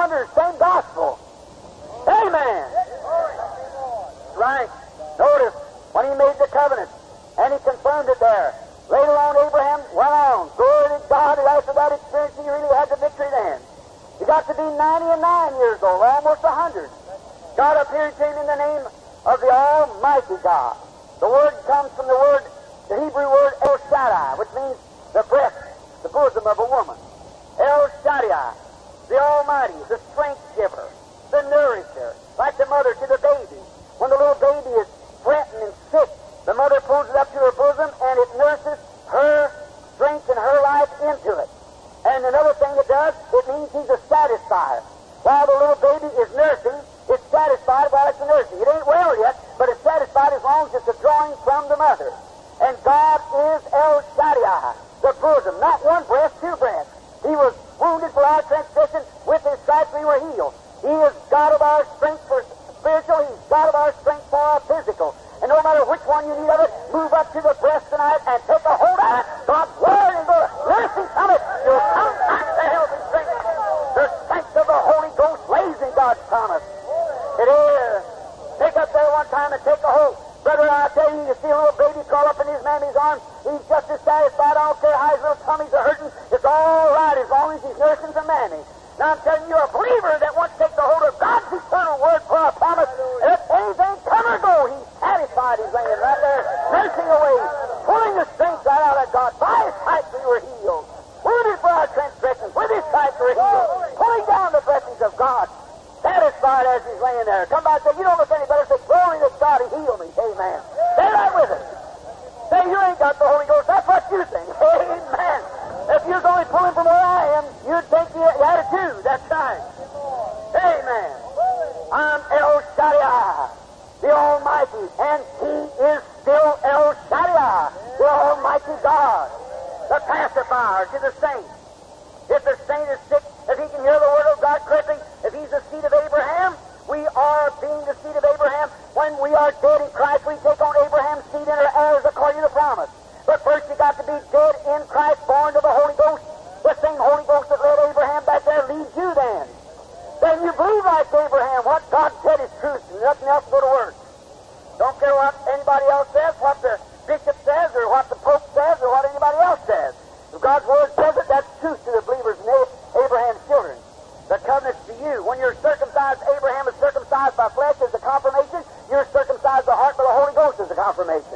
S3: right. Notice, when he made the covenant, and he confirmed it there, later on Abraham went on. Glory to God, and after that experience, he really had the victory then. He got to be ninety and nine years old, almost a hundred. God appeared to him in the name of the Almighty God. The word comes from the word, the Hebrew word El Shaddai, which means the breast, the bosom of a woman. El Shaddai, the Almighty, the strength giver, the nourisher, like the mother to the baby. When the little baby is fretting and sick, the mother pulls it up to her bosom and it nurses her strength and her life into it. And another thing it does, it means he's a satisfier. While the little baby is nursing, it's satisfied while it's nursing. It ain't well yet, but it's satisfied as long as it's a drawing from the mother. And God is El Shaddai, the bosom, not one breast, two breasts. He was wounded for our transgression, with his stripes we were healed. He is God of our strength for spiritual, he's God of our strength for our physical. And no matter which one you need of it, move up to the breast tonight and take a hold of it. God's Word and go nursing from it. You'll come back to health and strength. The strength of the Holy Ghost lays in God's promise. It is. Take up there one time and take a hold. Brother, I tell you, you see a little baby crawl up in his mammy's arms, he's just as satisfied. I don't care how his little tummies are hurting. It's all right as long as he's nursing the mammy. Now I'm telling you, a believer that wants to take the hold of God's eternal word for a promise, if anything come or go, he's satisfied. He's laying right there, nursing away, pulling the strength right out of God. By his stripes we were healed. Wounded for our transgressions, with his stripes we were healed. Pulling down the blessings of God. Satisfied as he's laying there. Come back and say, you don't look any better. Say, glory to God, he healed me. Amen. Stay right with it. Say, you ain't got the Holy Ghost. That's what you think. Amen. If you was only pulling from where I am, you'd think you had it too. That's right. Amen. I'm El Shaddai, the Almighty, and he is still El Shaddai, the Almighty God, the pacifier to the saints. If the saint is sick, if he can hear the word of God correctly, if he's the seed of Abraham, we are being the seed of Abraham. When we are dead in Christ, we take on Abraham's seed and are heirs according to the promise. But first you got to be dead in Christ, born of the Holy Ghost. The same Holy Ghost that led Abraham back there leads you then. Then you believe like Abraham. What God said is truth, and nothing else go to work. Don't care what anybody else says, what the bishop says, or what the pope says, or what anybody else says. If God's word says it, that's truth to the believers and Abraham's children. The covenant's to you. When you're circumcised, Abraham is circumcised by flesh as a confirmation. You're circumcised by heart by the Holy Ghost as a confirmation.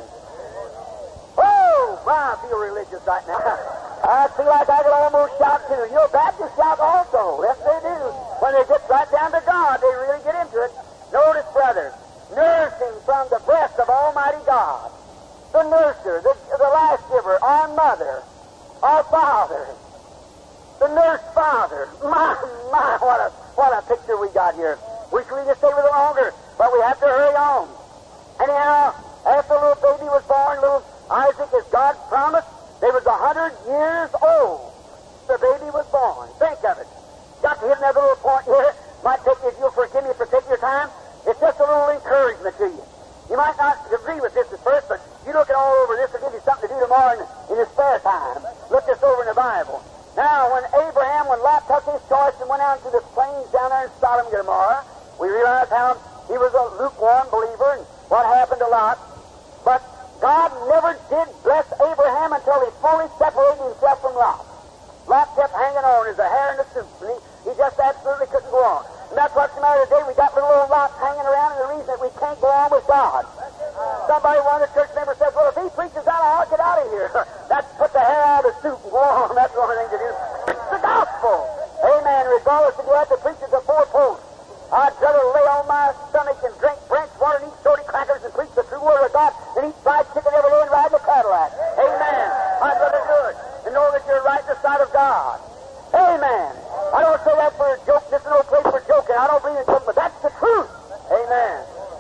S3: Oh, my, I feel religious right now. I feel like I could almost shout too. Your Baptists shout also. Yes, they do. When they get right down to God, they really get into it. Notice, brothers, nursing from the breast of Almighty God. The nurser, the, the life giver, our mother, our father, the nurse father. My, my, what a, what a picture we got here. Wish we could stay with it longer, but we have to hurry on. Anyhow, after the little baby was born, little Isaac, as God promised, they was a hundred years old. The baby was born. Think of it. Got to hit another little point here. Might take you, if you'll forgive me for taking your time. It's just a little encouragement to you. You might not agree with this at first, but you look it all over. This will give you something to do tomorrow in, in your spare time. Look this over in the Bible. Now, when Abraham, when Lot took his choice and went out to the plains down there in Sodom and Gomorrah, we realize how he was a lukewarm believer and what happened to Lot. But God never did bless Abraham until he fully separated himself from Lot. Lot kept hanging on as a hair in the soup, and he, he just absolutely couldn't go on. And that's what's the matter today. We got little old Lots hanging around, and the reason that we can't go on with God. Somebody, one of the church members says, well, if he preaches out, I'll get out of here. That's put the hair out of the soup and go on. That's the only thing to do. It's the gospel. Amen. Regardless if you have to preach at the four posts. I'd rather lay on my stomach and drink branch water and eat shorty crackers and preach the true word of God than eat fried chicken every day and ride the Cadillac. Amen. I'd rather do it and know that you're right in the sight of God. Amen. I don't say that for a joke. This is no place for joking. I don't believe in joking, but that's the truth. Amen.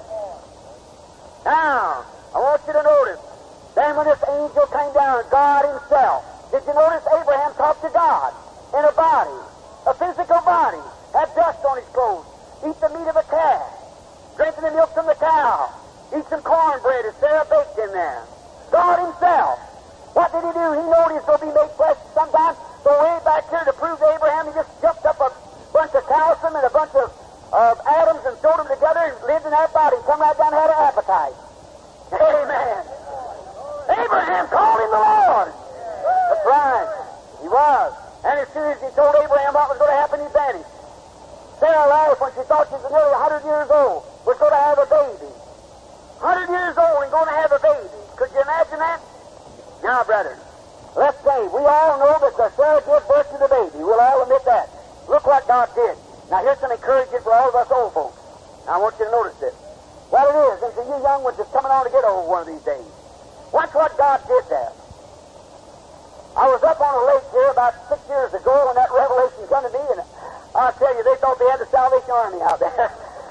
S3: Now, I want you to notice, then when this angel came down, God himself, did you notice Abraham talked to God in a body, a physical body, had dust on his clothes, eat the meat of a calf, drinking the milk from the cow, eat some cornbread as Sarah baked in there. God himself. What did he do? He knew he was going to be made flesh sometime. So way back here to prove to Abraham, he just jumped up a bunch of calcium and a bunch of, of atoms and sewed them together and lived in that body. Come right down and had an appetite. appetite. Amen. Abraham called him the Lord. That's right. He was. And as soon as he told Abraham what was going to happen, he vanished. Sarah laughed when she thought she was nearly one hundred years old, was going to have a baby. one hundred years old and going to have a baby. Could you imagine that? Now, brethren, let's say, we all know that the Sarah gave birth to the baby. We'll all admit that. Look what God did. Now, here's some encouragement for all of us old folks. Now, I want you to notice this. What it is, and to you young ones that's coming on to get old one of these days. Watch what God did there. I was up on a lake here about six years ago when that revelation came to me, and I'll tell you, they thought they had the Salvation Army out there.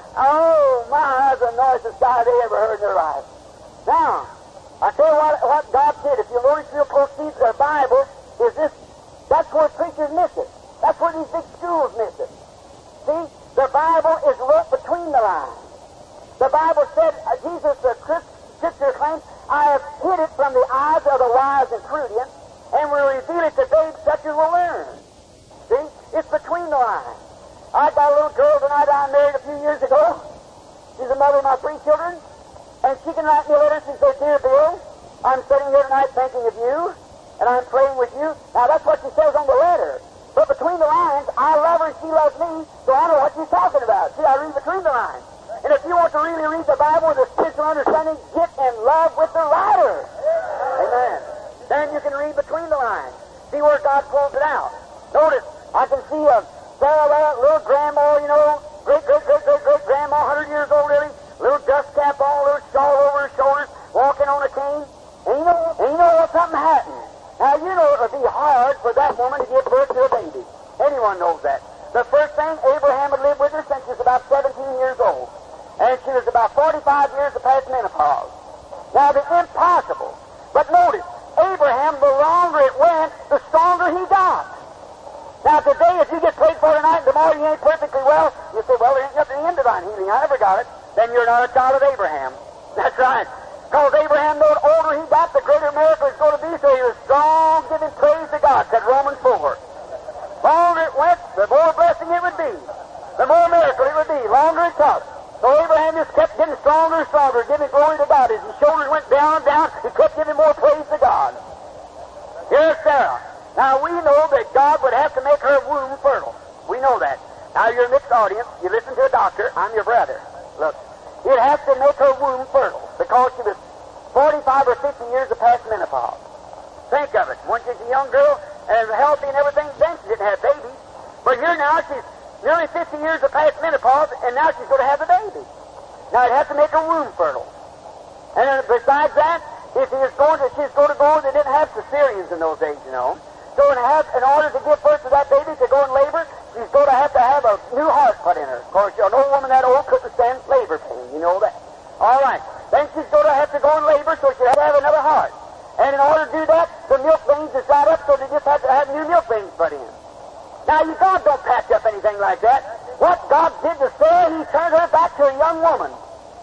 S3: Oh, my, that's the noisiest guy they ever heard in their life. Now, I tell you what, what God did. If you notice real close to the Bible, is this, that's where preachers miss it. That's where these big schools miss it. See, the Bible is wrote between the lines. The Bible said, uh, Jesus, the Scripture claims, I have hid it from the eyes of the wise and prudent, and will reveal it to babes such as will learn. See, it's between the lines. I got a little girl tonight I married a few years ago. She's the mother of my three children. And she can write me a letter and she says, Dear Bill, I'm sitting here tonight thinking of you, and I'm praying with you. Now, that's what she says on the letter. But between the lines, I love her and she loves me, so I know what she's talking about. See, I read between the lines. And if you want to really read the Bible with a spiritual understanding, get in love with the writer. Amen. Then you can read between the lines. See where God pulls it out. Notice, I can see a Sarah, that little grandma, you know, great, great, great, great, great grandma, one hundred years old, really, little dust cap on, little shawl over her shoulders, walking on a cane. And you know, and you know what, something happened. Now, you know it would be hard for that woman to give birth to a baby. Anyone knows that. The first thing, Abraham had lived with her since she was about seventeen years old. And she was about forty-five years of past menopause. Now, the impossible. But notice, Abraham, the longer it went, the stronger he got. Now, today, if you get prayed for tonight and tomorrow you ain't perfectly well, you say, well, there ain't nothing in divine healing. I never got it. Then you're not a child of Abraham. That's right. Because Abraham, the older he got, the greater miracle is going to be, so he was strong, giving praise to God, said Romans four. The longer it went, the more blessing it would be. The more miracle it would be. Longer it took. So Abraham just kept getting stronger and stronger, giving glory to God. As his shoulders went down and down, he kept giving more praise to God. Here's Sarah. Now, we know that God would have to make her womb fertile. We know that. Now, you're a mixed audience. You listen to a doctor. I'm your brother. Look, he'd have to make her womb fertile because she was forty-five or fifty years of past menopause. Think of it. When she's a young girl and healthy and everything, then she didn't have babies. But here now, she's nearly fifty years of past menopause, and now she's going to have a baby. Now, it'd have to make her womb fertile. And then besides that, if he was going to, she's going to go, they didn't have cesareans in those days, you know. So in, have, in order to give birth to that baby to go in labor, she's going to have to have a new heart put in her. Of course, an old woman that old couldn't stand labor pain. You know that. All right. Then she's going to have to go in labor, so she'll have to have another heart. And in order to do that, the milk veins is dried up, so they just have to have new milk veins put in. Now, you God don't patch up anything like that. What God did to Sarah, he turned her back to a young woman.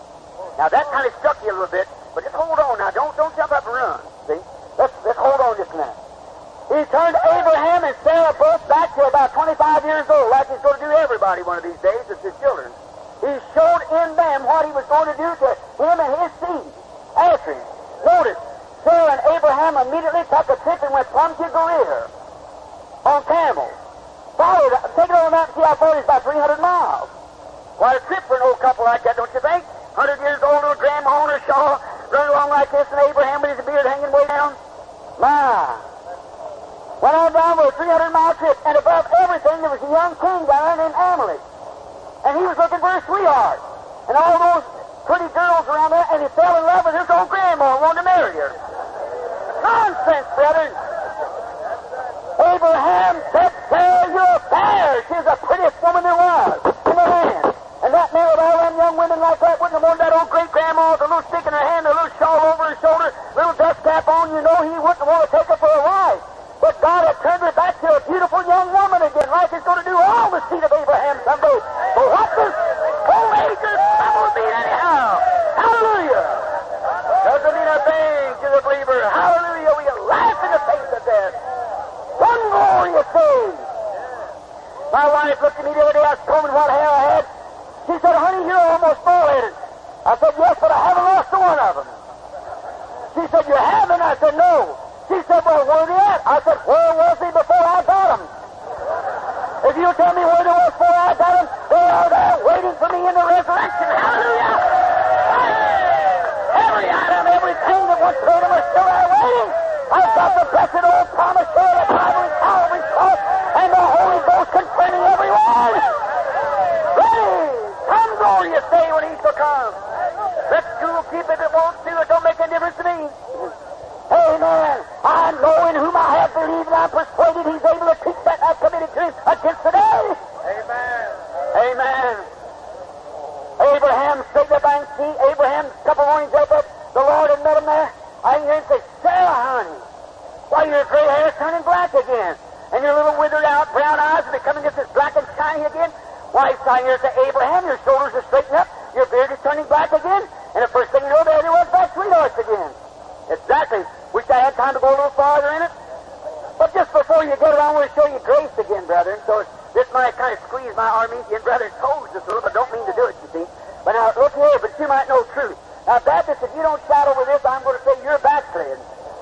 S3: Now, that kind of struck you a little bit, but just hold on now. Don't, don't jump up and run. See? Let's, let's hold on just a minute. He turned Abraham and Sarah both back to about twenty-five years old, like he's going to do everybody one of these days. It's his children. He showed in them what he was going to do to him and his seed after him. Notice, Sarah and Abraham immediately took a trip and went plumb to Gerar on camels. Followed, take it on that and see how far it is, about three hundred miles. Quite a trip for an old couple like that, don't you think? one hundred years old, little grandma on her shawl, running along like this, and Abraham with his beard hanging way down. My. Went on down for a three hundred mile trip, and above everything, there was a young king down there named Amalek. And he was looking for a sweetheart. And all those pretty girls around there, and he fell in love with his old grandma and wanted to marry her. Nonsense, brethren. Abraham said, Sarah, you're fair. She's the prettiest woman there was in the land. And that man with all them young women like that wouldn't have wanted that old great-grandma with a little stick in her hand, a little shawl over her shoulder, little dust cap on. You know he wouldn't want to take her for a wife. But God had turned her back to a beautiful young woman again, like he's going to do all the seed of Abraham someday. But what this old age is, that will be anyhow. Hallelujah. Doesn't mean a thing to the believer. Hallelujah. We laugh in the face of death. One glorious day. My wife looked at me the other day. I was combing what hair I had. She said, honey, you're almost bald-headed. I said, yes, but I haven't lost one of them. She said, you haven't? I said, no. She said, well, where are they at? I said, where was he before I got him? If you tell me where they was before I got him, they are there waiting for me in the resurrection. Hallelujah! Every item, everything that was paid them are still there waiting. I've got the blessed old promise here that Calvary, Calvary's cross, and the Holy Ghost confirming every word. Ready! Come glorious day when he shall come. Let school keep it if it won't do. It don't make any difference to me. Amen. I know in whom I have believed, and I'm persuaded he's able to keep that I committed to him against the day. Amen. Amen. Abraham stayed up and see Abraham a couple mornings after the Lord had met him there. I can hear him say, Sarah, honey, why your gray hair's turning black again, and your little withered out brown eyes are becoming just as black and shiny again. Why, I hear say, Abraham, your shoulders are straightened up, your beard is turning black again, and the first thing you know, there he was back sweethearts again. Exactly. Wish I had time to go a little farther in it. But just before you get it, I want to show you grace again, brethren. So this might kind of squeeze my Armenian brother's toes just a little, but don't mean to do it, you see. But now, look here, but you might know truth. Now, Baptist, if you don't shout over this, I'm going to say you're backslid.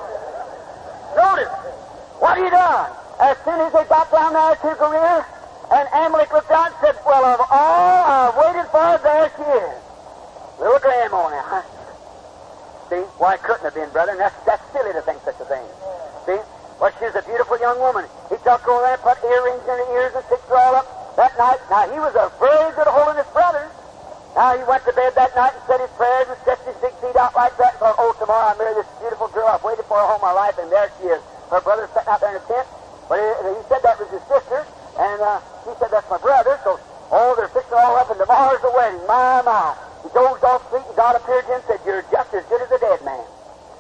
S3: Notice, what have you done? As soon as they got down there to Gerar, and Amalek looked out and said, well, of all I've waited for, there she is. Little grandma now, huh? See? Why, it couldn't have been, brother, and that's, that's silly to think such a thing. See? Well, she was a beautiful young woman. He took her over there, put earrings in her ears and fixed her all up that night. Now, he was a very good holiness brother. Now, he went to bed that night and said his prayers and stretched his big feet out like that and thought, oh, tomorrow I'll marry this beautiful girl. I've waited for her all my life, and there she is. Her brother's sitting out there in the tent. But he, he said that was his sister, and uh, he said, that's my brother. So, oh, they're fixing her all up, and tomorrow's the wedding. My, my. He dozed off sleep, and God appeared to him and said, you're just as good as a dead man.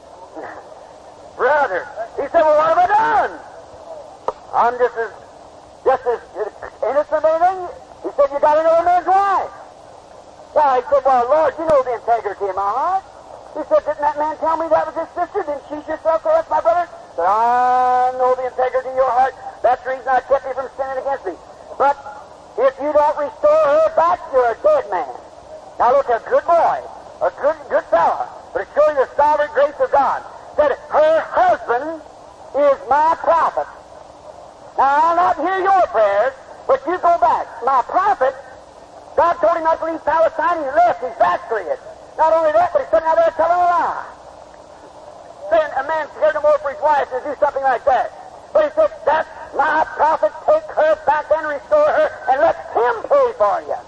S3: Brother. He said, well, what have I done? I'm just as, just as innocent as anything. He said, you got another man's wife. Well, he said, well, Lord, you know the integrity of my heart. He said, didn't that man tell me that was his sister? Didn't she yourself say that's my brother? He said, I know the integrity of your heart. That's the reason I kept you from sinning against me. But if you don't restore her back, you're a dead man. Now look, a good boy, a good good fella, but it's showing the sovereign grace of God. Said her husband is my prophet. Now I'll not hear your prayers, but you go back. My prophet, God told him not to leave Palestine, and he left. He's backslid. Not only that, but he's sitting out there telling a lie. Saying a man cared no more for his wife than to do something like that. But he said, that's my prophet. Take her back and restore her, and let him pay for you.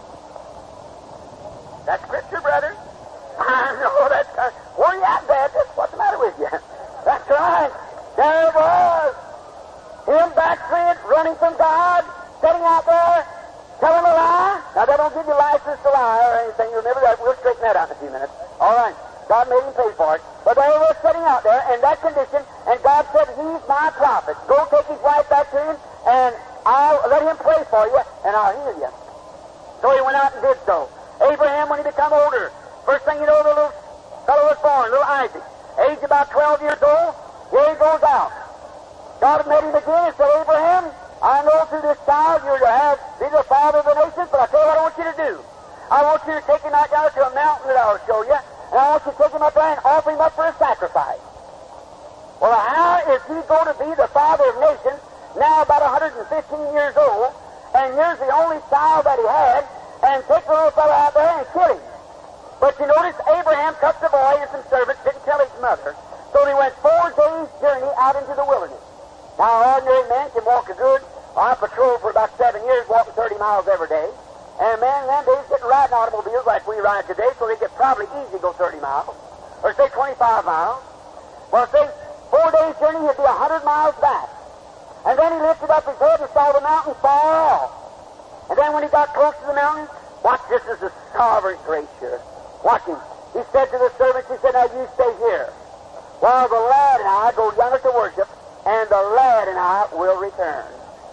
S3: That's scripture, brother. I know that's... Uh, where you at, Baptist? What's the matter with you? That's right. There it was. Him backslid, running from God, sitting out there, telling a lie. Now, they don't give you license to lie or anything. Remember that. We'll straighten that out in a few minutes. All right. God made him pay for it. But there he was sitting out there in that condition, and God said, he's my prophet. Go take his wife back to him, and I'll let him pray for you, and I'll heal you. So he went out and did so. Abraham, when he became older, first thing you know, the little fellow was born, little Isaac. Age about twelve years old, here he goes out. God met him again and said, Abraham, I know through this child you're to have, be the father of the nations, but I tell you what I want you to do. I want you to take him out down to a mountain that I'll show you, and I want you to take him up there and offer him up for a sacrifice. Well, how is he going to be the father of nations, now about one hundred fifteen years old, and here's the only child that he had, and take the little fellow out there and kill him? But you notice Abraham took the boy and some servants, didn't tell his mother, so he went four days' journey out into the wilderness. Now, an ordinary man can walk a good, I patrolled for about seven years, walking thirty miles every day. And a man in them days didn't ride in automobiles like we ride today, so they could probably easily go thirty miles, or say twenty-five miles. Well, say, four days' journey, he'd be one hundred miles back. And then he lifted up his head and saw the mountain far off. And then when he got close to the mountain, watch, this is the sovereign grace here. Watch him. He said to the servants, he said, now you stay here, while the lad and I go yonder to worship, and the lad and I will return.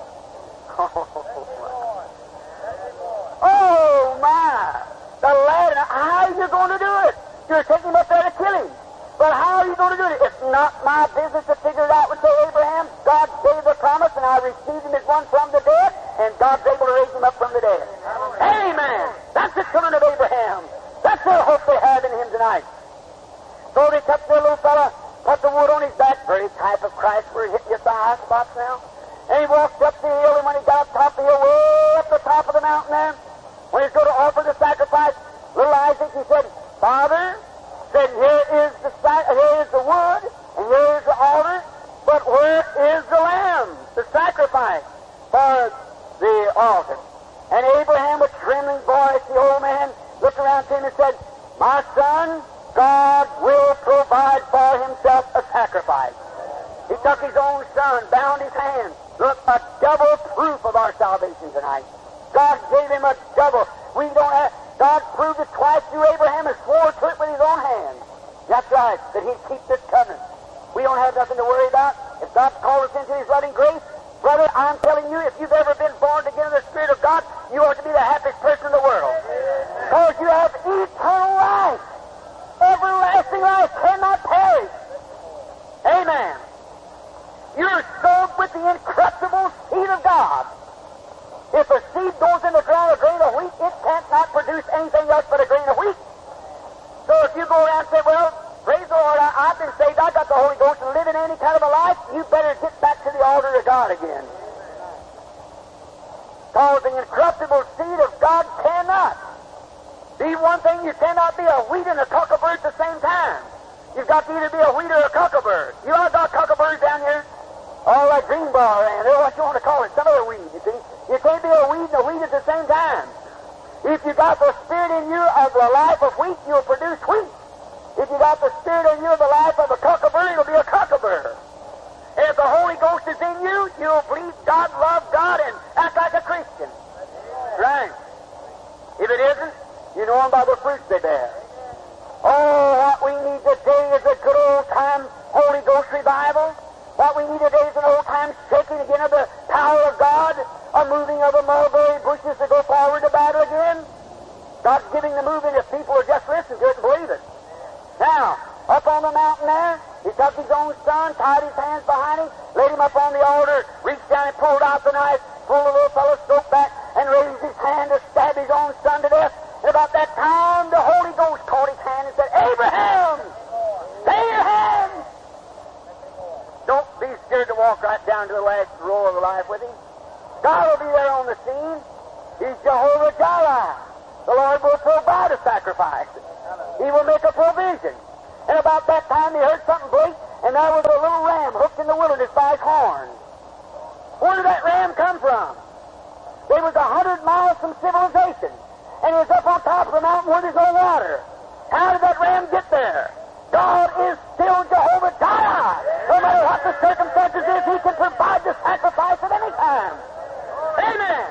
S3: Oh, my. The lad and I, how are you going to do it? You're taking him up there to kill him. But how are you going to do it? It's not my business to figure it out with Abraham. God gave the promise, and I received him as one from the dead, and God's able to raise him up from the dead. Amen. That's the children of Abraham. That's the hope they have in him tonight. So they took the little fella, put the wood on his back, very type of Christ where he hit you at the high spots now. And he walked up the hill, and when he got up top of the hill, way up the top of the mountain there, when he was going to offer the sacrifice, little Isaac, he said, Father, said, here is the here is the wood, and here is the altar, but where is the lamb, the sacrifice for the altar? And Abraham, with trembling voice, the old man, looked around to him and said, My son, God will provide for himself a sacrifice. He took his own son, bound his hands. Look, a double proof of our salvation tonight. God gave him a double. We don't have, God proved it twice through Abraham and swore to it with his own hand. That's right, that he'd keep this covenant. We don't have nothing to worry about. If God's called us into his loving grace, brother, I'm telling you, if you've ever been born again in the Spirit of God, you ought to be the happiest person in the world. Because you have eternal life. Everlasting life cannot perish. Amen. You're sowed with the incorruptible seed of God. If a seed goes in the ground, a grain of wheat, it can't not produce anything else but a grain of wheat. So if you go around and say, well, praise the Lord, I, I've been saved, I've got the Holy Ghost, and living any kind of a life, you better get back to the altar of God again. Because the incorruptible seed of God cannot be one thing. You cannot be a wheat and a cocklebird at the same time. You've got to either be a wheat or a cocklebird. You all got cocklebirds down here? All like green bar and what you want to call it, some other weed, you see. You can't be a weed and a wheat at the same time. If you got the Spirit in you of the life of wheat, you'll produce wheat. If you got the Spirit in you of the life of a cocklebird, it'll be a cocklebird. And if the Holy Ghost is in you, you'll believe God, love God, and act like a Christian. Right. If it isn't, you know them by the fruits they bear. Oh, what we need today is a good old-time Holy Ghost revival. What we need today is an old-time shaking again of the power of God, a moving of the mulberry bushes to go forward to battle again. God's giving the moving if people will just listen to it and believe it. Now, up on the mountain there, he took his own son, tied his hands behind him, laid him up on the altar, reached down and pulled out the knife, pulled the little fellow stroke back, and raised his hand to stab his own son to death. And about that time, the Holy Ghost caught his hand and said, Abraham, lay your hands. Don't be scared to walk right down to the last row of the life with him. God will be there on the scene. He's Jehovah Jireh. The Lord will provide a sacrifice. He will make a provision. And about that time, he heard something bleat, and there was a little ram hooked in the wilderness by his horn. Where did that ram come from? It was a hundred miles from civilization. And it was up on top of the mountain where there's no water. How did that ram get there? God is still Jehovah Jireh. No matter what the circumstances is, he can provide the sacrifice at any time. Amen.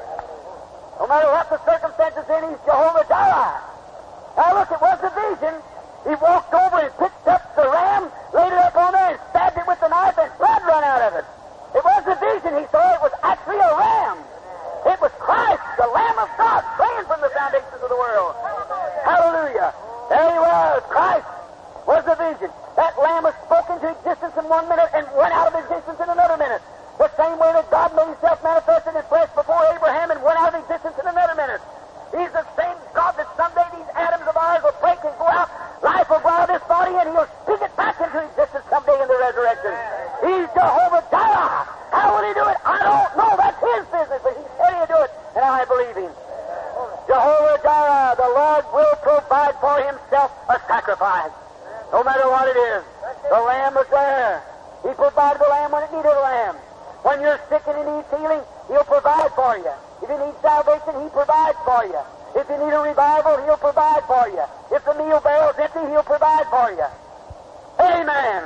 S3: No matter what the circumstances is, he's Jehovah Jireh. Now look, it was a vision. He walked over and picked up the ram, laid it up on there, and stabbed it with the knife, and blood ran out of it. It was a vision. He saw it was actually a ram. It was Christ, the Lamb of God, slain from the foundations of the world. Hallelujah. There he was. Christ was the vision. That lamb was spoken to existence in one minute and went out of existence in another minute. The same way that God made himself manifested in flesh before Abraham and went out of existence in another minute. He's the same God that someday these atoms of ours will break and go out. Life will go out of this body and he'll speak it back into existence someday in the resurrection. He's Jehovah Jireh. How will he do it? I don't know. That's his business, but he said he'll do it, and I believe him. Jehovah Jireh, the Lord will provide for himself a sacrifice, no matter what it is. The lamb was there. He provided the lamb when it needed a lamb. When you're sick and you need healing, he'll provide for you. If you need salvation, he provides for you. If you need a revival, he'll provide for you. If the meal barrel's empty, he'll provide for you. Amen.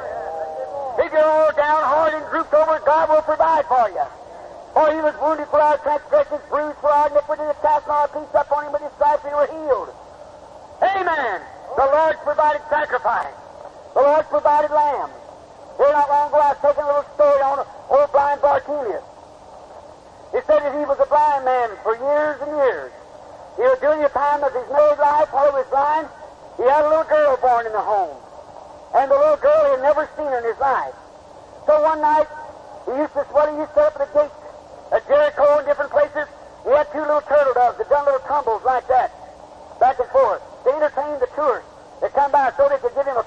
S3: If you're all downhearted and drooped over, God will provide for you. For he was wounded for our transgressions, bruised for our iniquity, the chastisement of our peace upon him, with his stripes we were healed. Amen. The Lord's provided sacrifice. The Lord's provided lambs. Here not long ago, I was taking a little story on old blind Bartimaeus. He said that he was a blind man for years and years. He was during the time of his married life, while he was blind, he had a little girl born in the home. And the little girl, he had never seen her in his life. So one night, he used to, what he used to set up at the gates at Jericho and different places, he had two little turtle doves that done little tumbles like that, back and forth. They entertained the tourists that come by so they could give him a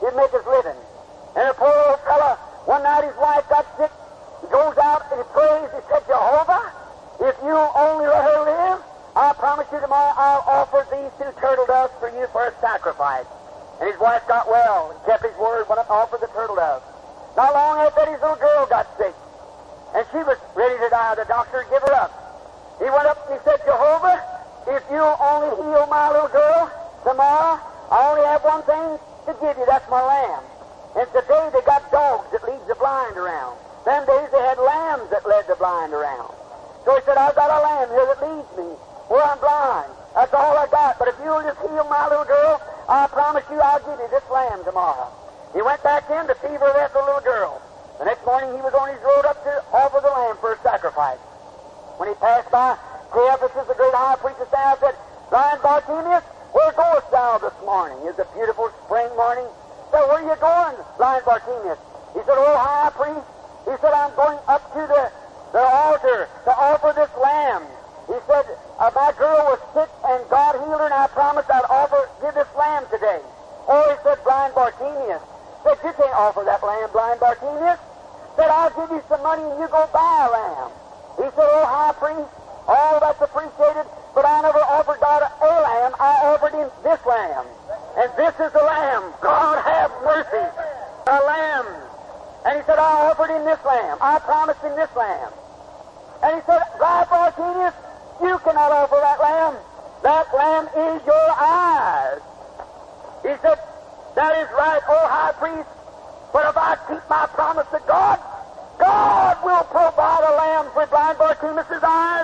S3: He'd make his living. And the poor old fella, one night his wife got sick. He goes out and he prays. He said, Jehovah, if you only let her live, I promise you tomorrow I'll offer these two turtle doves for you for a sacrifice. And his wife got well and kept his word, went up and offered the turtle doves. Not long after that, his little girl got sick. And she was ready to die. The doctor gave her up. He went up and he said, Jehovah, if you only heal my little girl tomorrow, I only have one thing to give you. That's my lamb. And today they got dogs that lead the blind around. Them days they had lambs that led the blind around. So he said, I've got a lamb here that leads me where I'm blind. That's all I got. But if you'll just heal my little girl, I promise you I'll give you this lamb tomorrow. He went back in, the fever left the little girl. The next morning he was on his road up to offer the lamb for a sacrifice. When he passed by Caiaphas, the great high priest, and said, Blind Bartimaeus, where goest thou this morning? It's a beautiful spring morning. So where are you going, blind Bartimaeus? He said, Oh, high priest, he said, I'm going up to the, the altar to offer this lamb. He said, uh, my girl was sick and God healed her, and I promised I'd offer, give this lamb today. Oh, he said, blind Bartimaeus. Said, you can't offer that lamb, blind Bartimaeus. Said, I'll give you some money and you go buy a lamb. He said, oh, high priest, all that's appreciated, but I never offered God a lamb. I offered him this lamb. And this is the lamb. God have mercy. A lamb. And he said, I offered him this lamb. I promised him this lamb. And he said, blind Bartimaeus, you cannot offer that lamb. That lamb is your eyes. He said, that is right, oh high priest, but if I keep my promise to God, God will provide a lamb for blind Bartimaeus' eyes.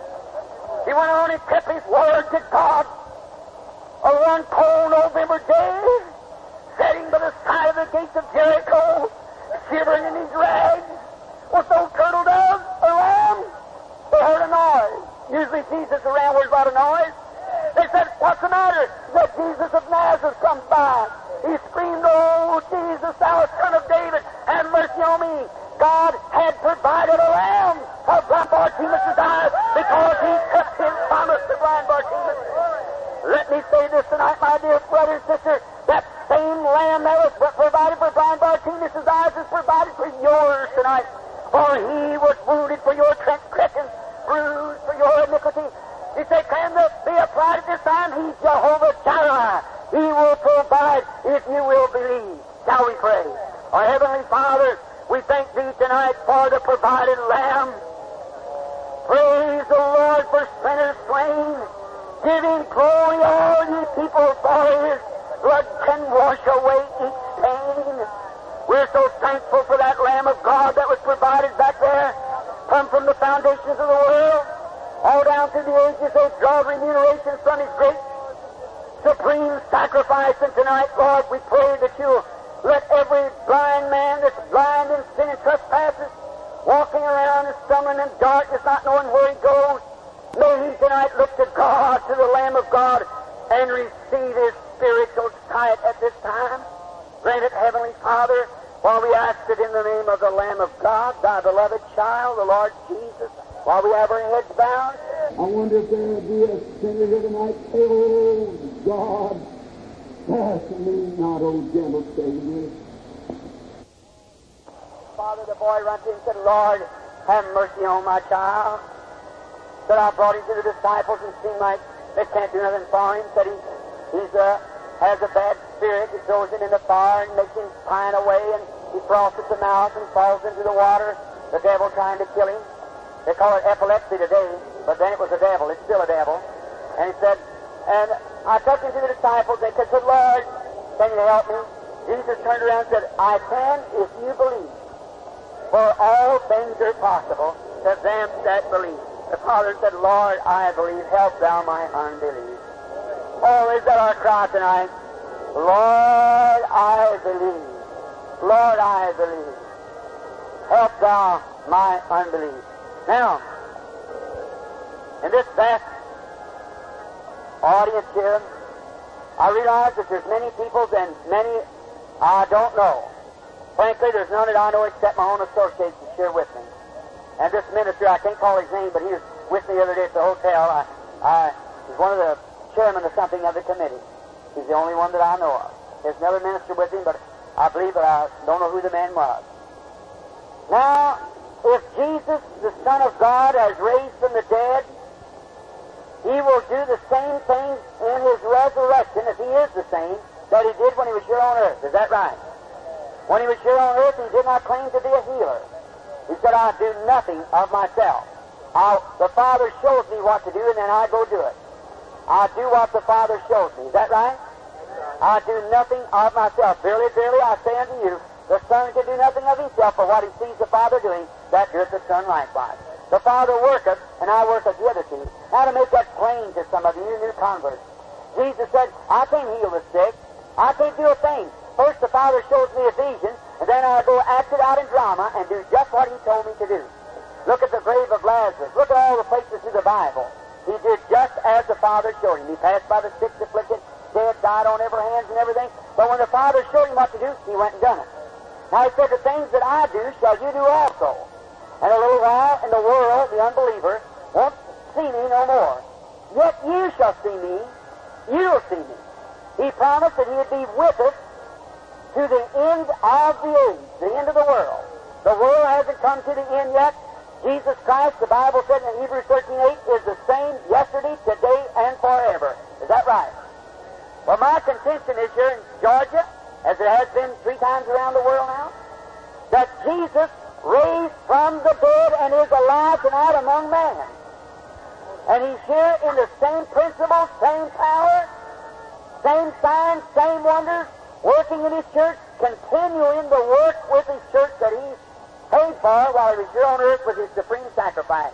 S3: He went on and kept his word to God. A one cold November day, sitting by the side of the gates of Jericho, shivering in his rags, with those turtle doves, a lamb, they heard a noise. Usually Jesus around hears about a noise. They said, what's the matter? That Jesus of Nazareth comes by. He screamed, oh, Jesus, thou son of David, have mercy on me. God had provided a lamb for blind Bartimaeus' eyes because he kept his promise to blind Bartimaeus. Let me say this tonight, my dear brother and sister, that same lamb that was provided for blind Bartimaeus' eyes is provided for yours tonight. For he was wounded for your transgressions, bruised for your iniquity. He said, can there be a pride at this time? He's Jehovah Jireh. He will provide if you will believe. Shall we pray? Our Heavenly Father, we thank Thee tonight for the provided Lamb. Praise the Lord for sinners slain. Give Him glory, all ye people, for His blood can wash away each stain. We're so thankful for that Lamb of God that was provided back there, come from the foundations of the world. All down through the ages, they draw remuneration from His great supreme sacrifice. And tonight, Lord, we pray that you'll let every blind man that's blind in sin and trespasses, walking around and stumbling in darkness, not knowing where he goes, may he tonight look to God, to the Lamb of God, and receive his spiritual sight at this time. Grant it, Heavenly Father, while we ask it in the name of the Lamb of God, thy beloved child, the Lord Jesus, while we have our heads bowed.
S4: I wonder if there will be a sinner here tonight. Say, oh, God, pass me not, oh, gentle Savior.
S3: Father, the boy ran to him and said, Lord, have mercy on my child. Said, I brought him to the disciples and seemed like they can't do nothing for him. Said, he he's, uh, has a bad spirit. He throws him in the fire and makes him pine away, and he froths at the mouth and falls into the water. The devil trying to kill him. They call it epilepsy today, but then it was a devil. It's still a devil. And he said, and I took him to the disciples. They said, Lord, can you help me? Jesus turned around and said, I can if you believe. For all things are possible to them that believe. The Father said, Lord, I believe. Help thou my unbelief. Oh, is that our cry tonight? Lord, I believe. Lord, I believe. Help thou my unbelief. Now, in this vast audience here, I realize that there's many peoples and many I don't know. Frankly, there's none that I know except my own associates that's here with me. And this minister, I can't call his name, but he was with me the other day at the hotel. I, I, he's one of the chairmen of something of the committee. He's the only one that I know of. There's another minister with him, but I believe, but I don't know who the man was. Now, if Jesus, the Son of God, has raised from the dead, He will do the same things in His resurrection, if He is the same, that He did when He was here on earth. Is that right? When He was here on earth, He did not claim to be a healer. He said, I do nothing of myself. I'll, the Father shows me what to do, and then I go do it. I do what the Father shows me. Is that right? I do nothing of myself. Verily, verily, I say unto you, the Son can do nothing of himself, but what he sees the Father doing, that doeth the Son likewise. The Father worketh, and I worketh hitherto. Now to make that plain to some of you new converts. Jesus said, I can't heal the sick. I can't do a thing. First the Father shows me a vision, and then I go act it out in drama and do just what He told me to do. Look at the grave of Lazarus. Look at all the places through the Bible. He did just as the Father showed him. He passed by the sick, afflicted, dead, died on every hands and everything. But when the Father showed him what to do, he went and done it. Now He said, the things that I do shall you do also. And a little while, and the world, the unbeliever, won't see me no more. Yet you shall see me. You'll see me. He promised that He would be with us to the end of the age, the end of the world. The world hasn't come to the end yet. Jesus Christ, the Bible said in Hebrews thirteen eight, is the same yesterday, today, and forever. Is that right? Well, my contention is here in Georgia, as it has been three times around the world now, that Jesus raised from the dead and is alive tonight among man. And He's here in the same principle, same power, same signs, same wonders, working in His church, continuing the work with His church that He paid for while He was here on earth with His supreme sacrifice.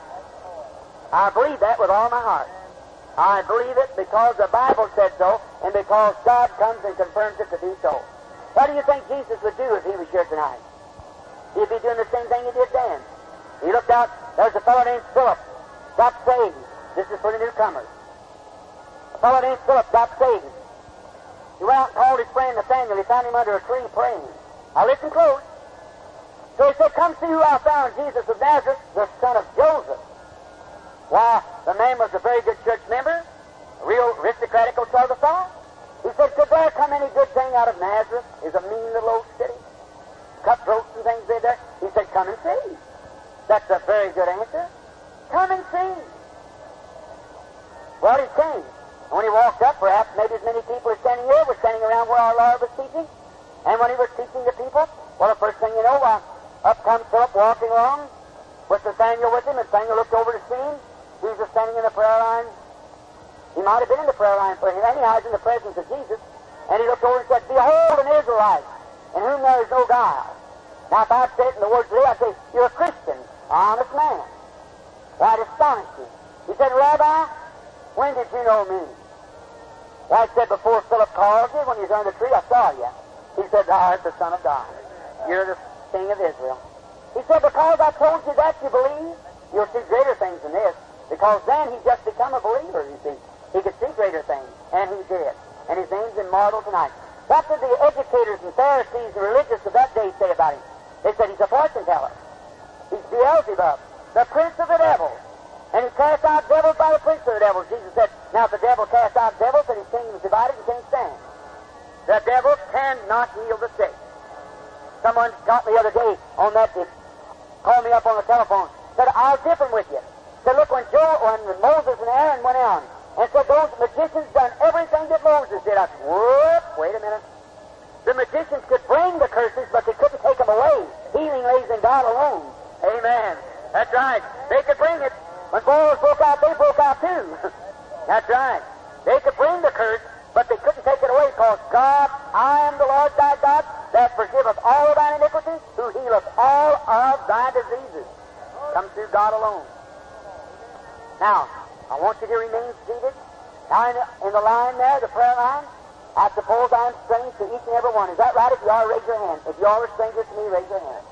S3: I believe that with all my heart. I believe it because the Bible said so, and because God comes and confirms it to be so. What do you think Jesus would do if He was here tonight? He'd be doing the same thing He did then. He looked out, there's a fellow named Philip, got saved. This is for the newcomers. A fellow named Philip got saved. He went out and called his friend Nathaniel. He found him under a tree praying. Now listen close. So he said, come see who I found, Jesus of Nazareth, the son of Joseph. Why, the man was a very good church member, a real aristocratical sort of fellow. He said, could there come any good thing out of Nazareth? It's a mean little old city. Cutthroats and things there there. He said, come and see. That's a very good answer. Come and see. Well, he came. And when he walked up, perhaps maybe as many people as standing here were standing around where our Lord was teaching. And when He was teaching the people, well, the first thing you know, uh, up comes Philip walking along with Nathaniel with him, and Nathaniel looked over to see him. Jesus standing in the prayer line. He might have been in the prayer line for him. Anyhow, he's in the presence of Jesus. And he looked over and said, behold, an Israelite, in whom there is no guile. Now, if I say it in the words today, I say, you're a Christian, an honest man. That astonished him. He said, Rabbi, when did you know me? Well, I said, before Philip called you, when you was under the tree, I saw you. He said, thou art the Son of God. You're the King of Israel. He said, because I told you that, you believe? You'll see greater things than this. Because then he just become a believer, you see. He could see greater things, and he did. And his name's immortal tonight. What did the educators and Pharisees and religious of that day say about him? They said he's a fortune teller. He's Beelzebub, the prince of the devils. And he cast out devils by the prince of the devils. Jesus said, now if the devil cast out devils, then his kingdom is divided and can't stand. The devil cannot heal the sick. Someone got me the other day on that, they called me up on the telephone, said, I'll differ with you. Said, look, when Joe, when Moses and Aaron went on, and said, those magicians done everything that Moses did. I said, whoop, wait a minute. The magicians could bring the curses, but they couldn't take them away. Healing lays in God alone. Amen. That's right. They could bring it. When boils broke out, they broke out too. That's right. They could bring the curse, but they couldn't take it away, because God, I am the Lord thy God, that forgiveth all of thine iniquities, who healeth all of thy diseases. Come through God alone. Now, I want you to remain seated. Now, in the, in the line there, the prayer line, I suppose I'm strange to each and every one. Is that right? If you are, raise your hand. If you are a stranger to me, raise your hand.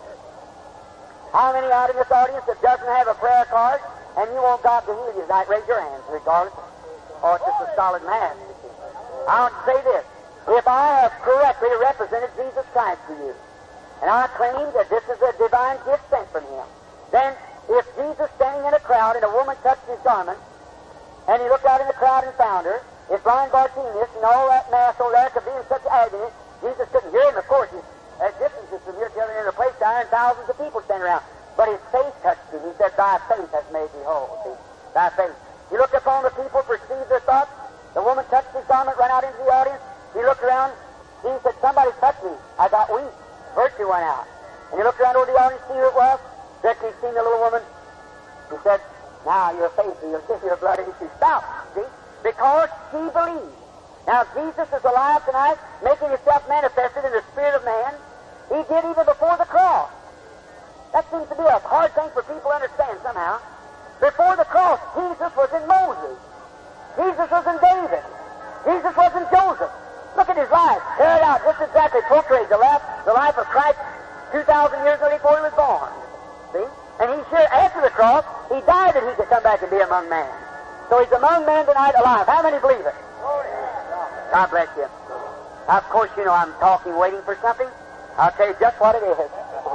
S3: How many out in this audience that doesn't have a prayer card and you want God to heal you tonight? Raise your hands, regardless. Or it's just a solid mass. I want to say this. If I have correctly represented Jesus Christ to you, and I claim that this is a divine gift sent from Him, then if Jesus standing in a crowd and a woman touched His garment, and He looked out in the crowd and found her, If blind Bartimaeus and all that mass over there could be in such agony, Jesus couldn't hear him. Of course, he's at distances from here to the other end of the place down, and thousands of people standing around. But his faith touched him. He said, "Thy faith has made thee whole." See? Thy faith. He looked upon the people, perceived their thoughts. The woman touched his garment, ran out into the audience. He looked around. He said, "Somebody touched me. I got weak." Virtue went out. And he looked around over the audience, see who it was. Directly he seen the little woman. He said, "Now your faith, your sin, your blood issue stopped." See? Because she believed. Now Jesus is alive tonight, making himself manifested in the spirit of man. He did even before the cross. That seems to be a hard thing for people to understand somehow. Before the cross, Jesus was in Moses. Jesus was in David. Jesus was in Joseph. Look at his life. Carried out just exactly portrayed the life, the life of Christ two thousand years before he was born. See? And he's sure after the cross, he died that he could come back and be among men. So he's among men tonight alive. How many believe it? God bless you. Now, of course, you know I'm talking, waiting for something. I'll tell you just what it is.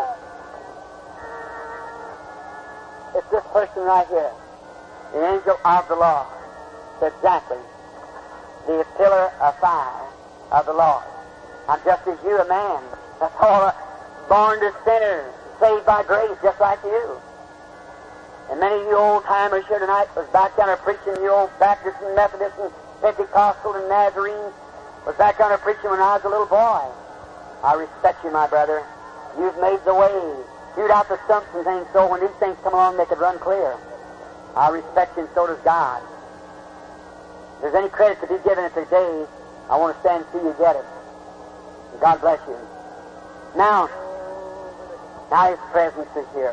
S3: It's this person right here, the angel of the Lord. It's exactly the pillar of fire of the Lord. I'm just as you, a man. That's all. Born to sinners, saved by grace, just like you. And many of you old-timers here tonight was back down there preaching, you old Baptists and Methodists and Pentecostal and Nazarenes, was back down there preaching when I was a little boy. I respect you, my brother. You've made the way. Hewed out the stumps and things so when these things come along they could run clear. I respect you and so does God. If there's any credit to be given it today, I want to stand and see you get it. And God bless you. Now, now His presence is here.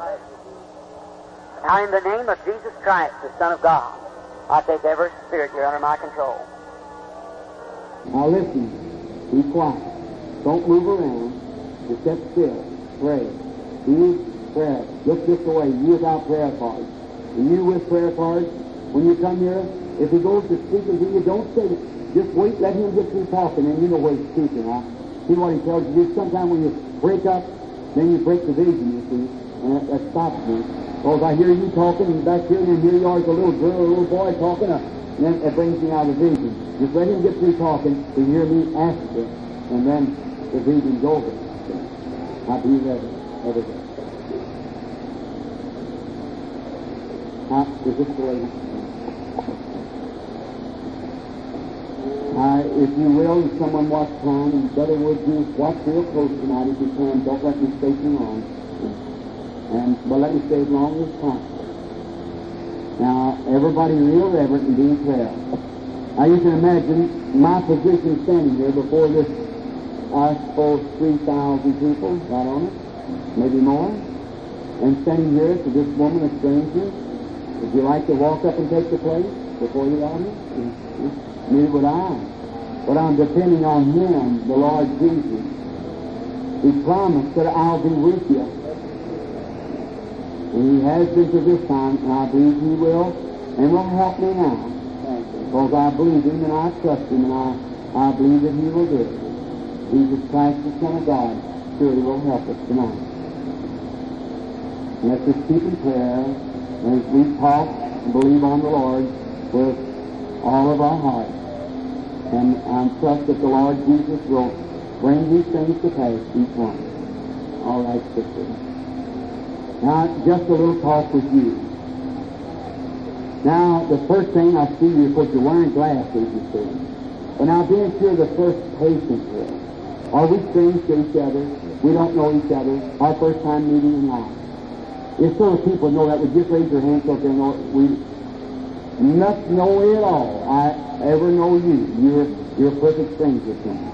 S3: Now in the name of Jesus Christ, the Son of God, I take every spirit here under my control.
S4: Now listen. Be quiet. Don't move around. Just sit still. Pray. Be prayer. Look this way. You without prayer cards. And you with prayer cards, when you come here, if he goes to speaking to you, don't say it. Just wait, let him get through talking, and you know what he's speaking, huh? See what he tells you. Sometimes when you break up, then you break the vision, you see, and that, that stops me. Because I hear you talking, and back here, and then here you are as a little girl, a little boy talking, uh, and then it brings me out of vision. Just let him get through talking, to hear me ask it, and then the vision's over. I'll be ready. Every day. Now, is this the lady? Uh, if you will, if someone watch time, and Brother Wood, you watch real close tonight if you can. Don't let me stay too long. And, but let me stay as long as possible. Now, everybody real reverent and being prayer. Now, you can imagine my position standing here before this, I suppose, three thousand people, right on it, maybe more. And standing here to this woman, a stranger, would you like to walk up and take the place before the audience? Neither would I. But I'm depending on Him, the Lord Jesus. He promised that I'll be with you. And He has been to this time, and I believe He will, and will help me now. Because I believe Him, and I trust Him, and I, I believe that He will do it. Jesus Christ, the Son of God, surely will help us tonight. And let's just keep in prayer, and as we talk and believe on the Lord with all of our hearts. And I trust that the Lord Jesus will bring these things to pass, each one. All right, sister. Now, just a little talk with you. Now, the first thing I see you, because you're wearing glasses, you see. But now, being sure the first patient here. Are we strange to each other? We don't know each other. Our first time meeting in life. If so people know that, would just raise your hand so they know we not know it at all. I ever know you. You're you're a perfect stranger to me.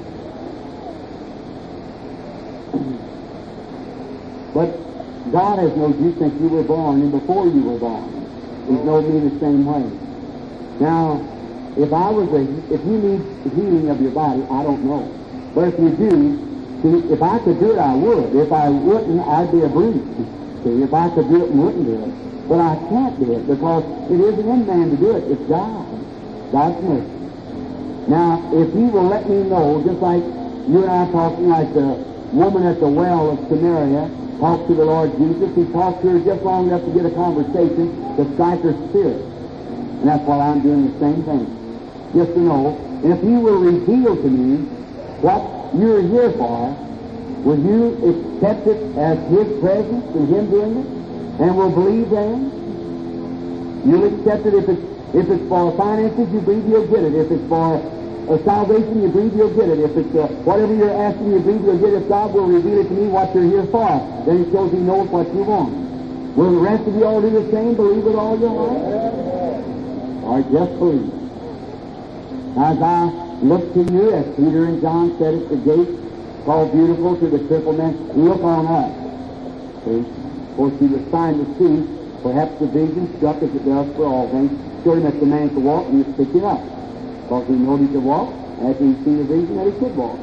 S4: But God has known you since you were born and before you were born. He's known me the same way. Now, if I was a, if you need healing of your body, I don't know. But if you do, see, if I could do it, I would. If I wouldn't, I'd be a brute. See, if I could do it and wouldn't do it. But I can't do it because it isn't in man to do it. It's God. God's mercy. Now, if He will let me know, just like you and I talking, like the woman at the well of Samaria talked to the Lord Jesus, He talked to her just long enough to get a conversation to strike her spirit. And that's why I'm doing the same thing. just to know. And if you will reveal to me what you're here for, will you accept it as His presence and Him doing it? And will believe then? You'll accept it if it's, if it's for finances, you believe you'll get it. If it's for uh, salvation, you believe you'll get it. If it's uh, whatever you're asking, you believe you'll get it. If God will reveal it to me what you're here for, then it shows He knows what you want. Will the rest of you all do the same? Believe with all your heart? Or just believe? As I look to you, as Peter and John said at the gate, called Beautiful to the crippled man, look on us. See? Of course, he was trying to see, perhaps the vision struck as it does for all things, showed him that the man could walk, and he was picking up. Because he knew he could walk, after he seen the vision that he could walk.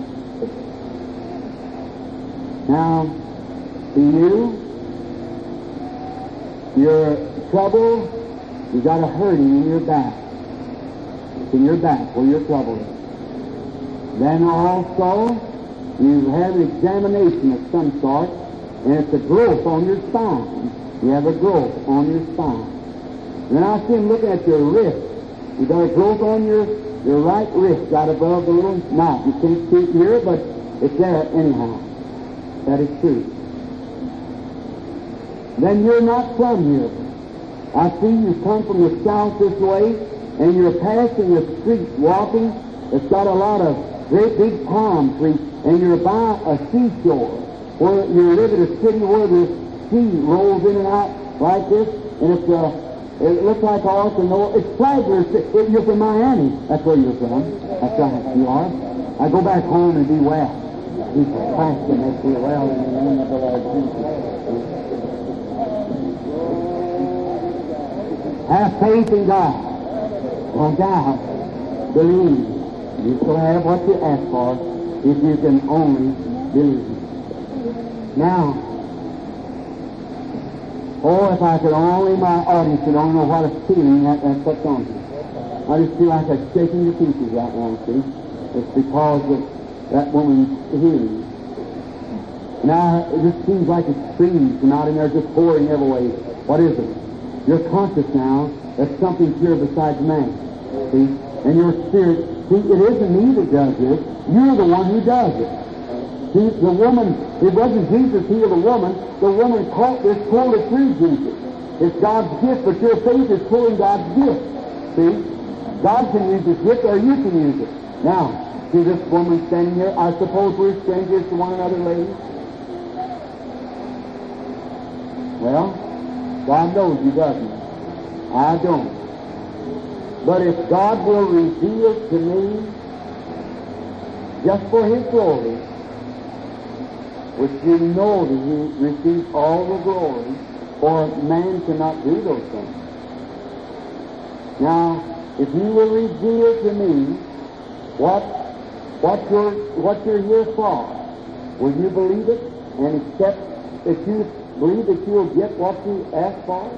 S4: Now, to you, your trouble, you got a hurting in your back. It's in your back where your trouble is. Then also, you have an examination of some sort, and it's a growth on your spine. You have a growth on your spine. Then I see him looking at your wrist. You got a growth on your, your right wrist, right above the little knot. You can't see it here, but it's there anyhow. That is true. Then you're not from here. I see you come from the south this way, and you're passing a street walking. It's got a lot of great big palm trees, and you're by a seashore where you live in a city where the sea rolls in and out like this, and it's uh, it looks like all the know. It's Flagler. It, you're from Miami. That's where you're from. That's right. You are. I go back home and be well. He's fasting. That's be well in the name of the Lord Jesus. Have faith in God. Don't doubt. Believe. You shall have what you ask for if you can only believe. Now, oh, if I could only, my audience could only know what a feeling that, that puts on you. I just feel like I'm shaking the pieces right now, see? It's because of that woman's healing. Now, it just seems like it's streams come out in there just pouring every way. What is it? You're conscious now that something's here besides man. See? And your spirit, see, it isn't me that does this. You're the one who does it. See, the woman, it wasn't Jesus healed the woman. The woman caught this, pulled it through Jesus. It's God's gift, but your faith is pulling God's gift. See? God can use His gift, or you can use it. Now, see this woman standing here? I suppose we're strangers to one another, ladies. Well, God knows you, doesn't He? I don't. But if God will reveal to me, just for His glory, which you know that He receives all the glory, for man cannot do those things. Now, if He will reveal to me what what you're what you're here for, will you believe it and accept that you believe that you will get what you ask for?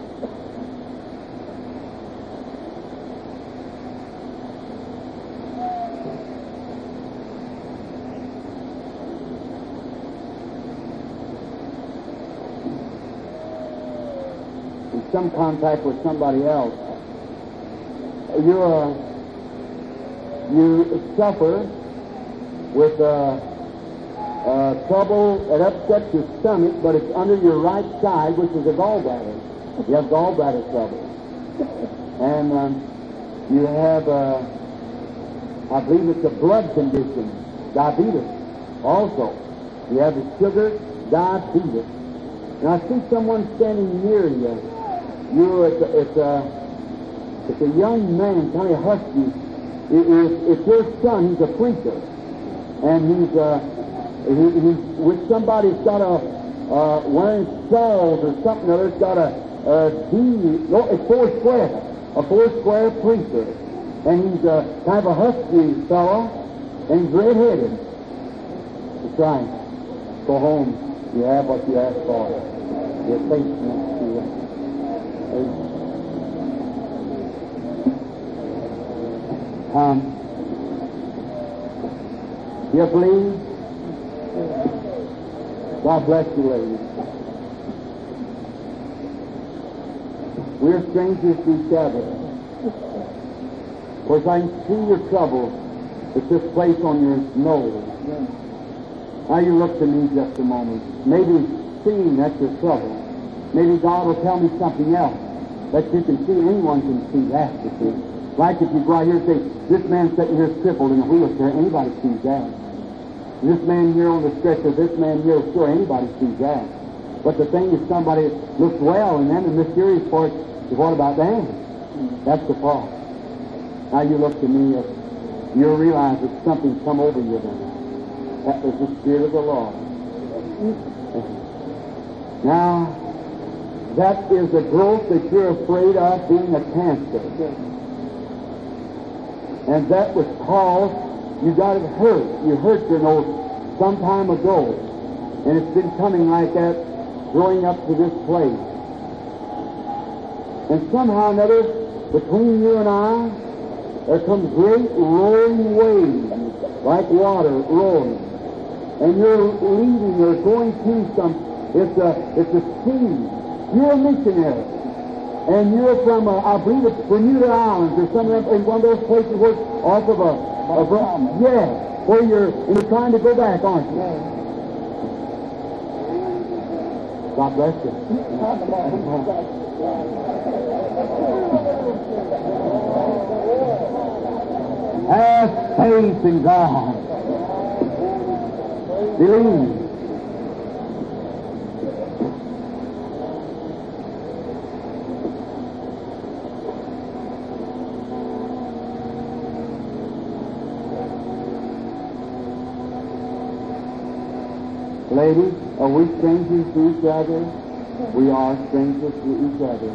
S4: Some contact with somebody else, you uh, you suffer with uh, uh, trouble that upsets your stomach, but it's under your right side, which is a gallbladder. You have gallbladder trouble, and um, you have, uh, I believe it's a blood condition, diabetes. Also, you have the sugar diabetes. And I see someone standing near you. You, it's a, it's a, it's a young man, kind of husky. It, it, it's your son. He's a preacher, and he's uh, he, he's with somebody who's got a uh, wearing shawls or something or other. It's got a, a D. No, it's four square, a four square preacher, and he's a kind of a husky fellow, and he's red-headed. That's right. Go home. You have what you asked for. Your faith next to you. Um, you believe? God bless you, ladies. We're strangers to each other. course, I can see your trouble. It's this place on your nose. Now you look to me just a moment. Maybe seeing that's your trouble. Maybe God will tell me something else that you can see. Anyone can see that, you see. Like if you go out here and say, this man sitting here is crippled in a wheelchair, anybody sees that. This man here on the stretcher, this man here, sure, anybody sees that. But the thing is, somebody looks well, and then the mysterious part is, what about them? That's the part. Now you look to me, if you'll realize that something's come over you then. That was the Spirit of the Lord. Now, that is the growth that you're afraid of, being a cancer. And that was caused, you got it hurt. You hurt your nose some time ago. And it's been coming like that, growing up to this place. And somehow or another, between you and I, there comes great roaring waves, like water rolling. And you're leading, you're going to some, it's a, it's a sea. You're a missionary. And you're from, uh, I believe it's Bermuda Islands or some of them, in one of those places where, off of a, a yeah, where you're, and you're trying to go back, aren't you? God bless you. Have faith in God. Believe. Ladies, are we strangers to each other? We are strangers to each other.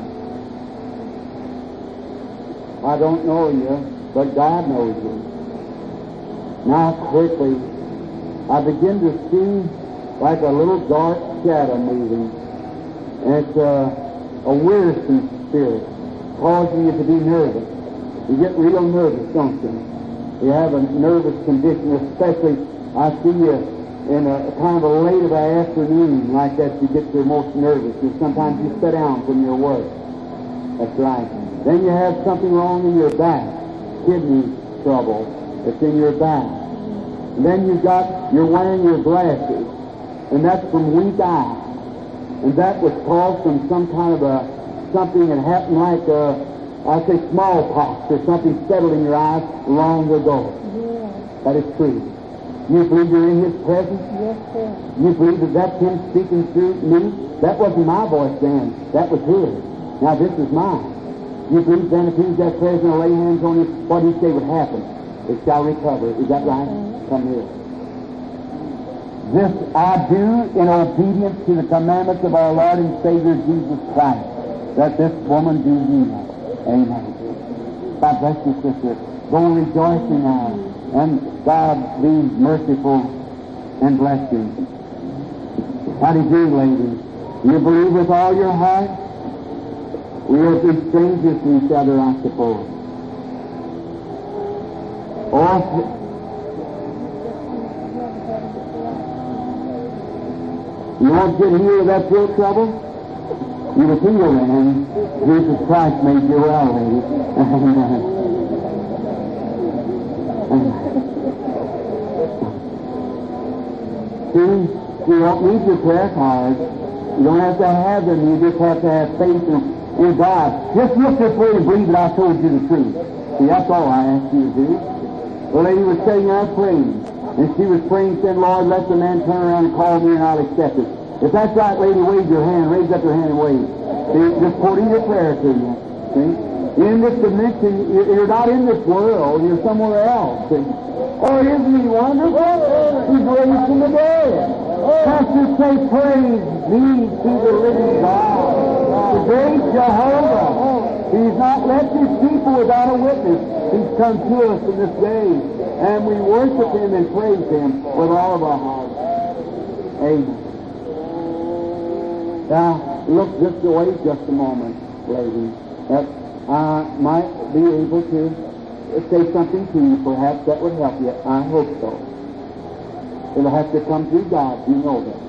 S4: I don't know you, but God knows you. Now quickly, I begin to see like a little dark shadow moving. And it's a, a wearisome spirit, causing you to be nervous. You get real nervous, don't you? You have a nervous condition, especially I see you in a, a kind of a late of the afternoon like that. You get the most nervous. And sometimes you sit down from your work. That's right. Then you have something wrong in your back, kidney trouble. It's in your back. And then you've got, you're wearing your glasses, and that's from weak eye. And that was caused from some kind of a, something that happened like, a, I say smallpox or something settled in your eyes long ago.
S5: Yeah.
S4: That is true. You believe you're in His presence?
S5: Yes, sir.
S4: You believe that that's Him speaking through me? That wasn't my voice then. That was His. Now this is mine. You believe then if He's that present and lay hands on you, what He say would happen? It shall recover. Is that right? Come here. This I do in obedience to the commandments of our Lord and Savior Jesus Christ, that this woman do heal. Amen. God bless you, sister. Go rejoicing now, and God be merciful and bless you. How do you do, ladies? You believe with all your heart? We are be strangers to each other, I suppose. Or you won't get healed of that throat trouble? You was healed then. Jesus Christ made you well, lady. See, you don't need your prayer cards. You don't have to have them. You just have to have faith in, in God. Just look this way and believe that I told you the truth. See, that's all I asked you to do. The lady was sitting there praying. And she was praying, saying, Lord, let the man turn around and call me and I'll accept it. If that's right, lady, wave your hand. Raise up your hand and wave. See, just quoting your prayer to you. See? In this dimension, you're not in this world. You're somewhere else. See? Oh, isn't He wonderful? He's raised from the dead. Pastors say, praise be to the living God. The great Jehovah. He's not left His people without a witness. He's come to us in this day. And we worship Him and praise Him with all of our hearts. Amen. Now, look this way just a moment, ladies. That I might be able to say something to you, perhaps that would help you. I hope so. It'll have to come through God, you know that.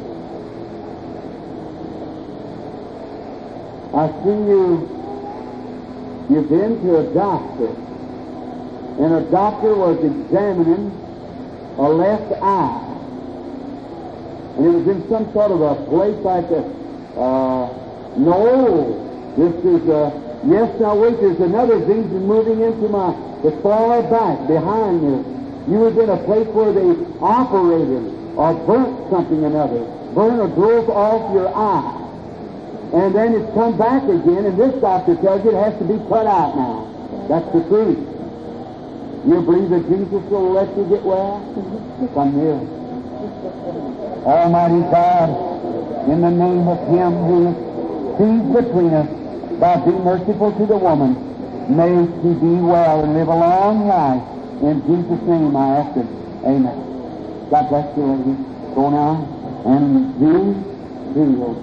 S4: I see you, you've been to a doctor. and a doctor was examining a left eye. And it was in some sort of a place like that. Uh, no, this is, uh, yes, now wait, there's another vision moving into my, the far back, behind this. You was in a place where they operated or burnt something or another, burn or drove off your eye. And then it's come back again, and this doctor tells you it has to be cut out now. That's the truth. You believe that Jesus will let you get well? Come here. Almighty God, in the name of Him who sees between us, God, be merciful to the woman. May she be well and live a long life. In Jesus' name I ask it. Amen. God bless you, lady. Go now and be healed.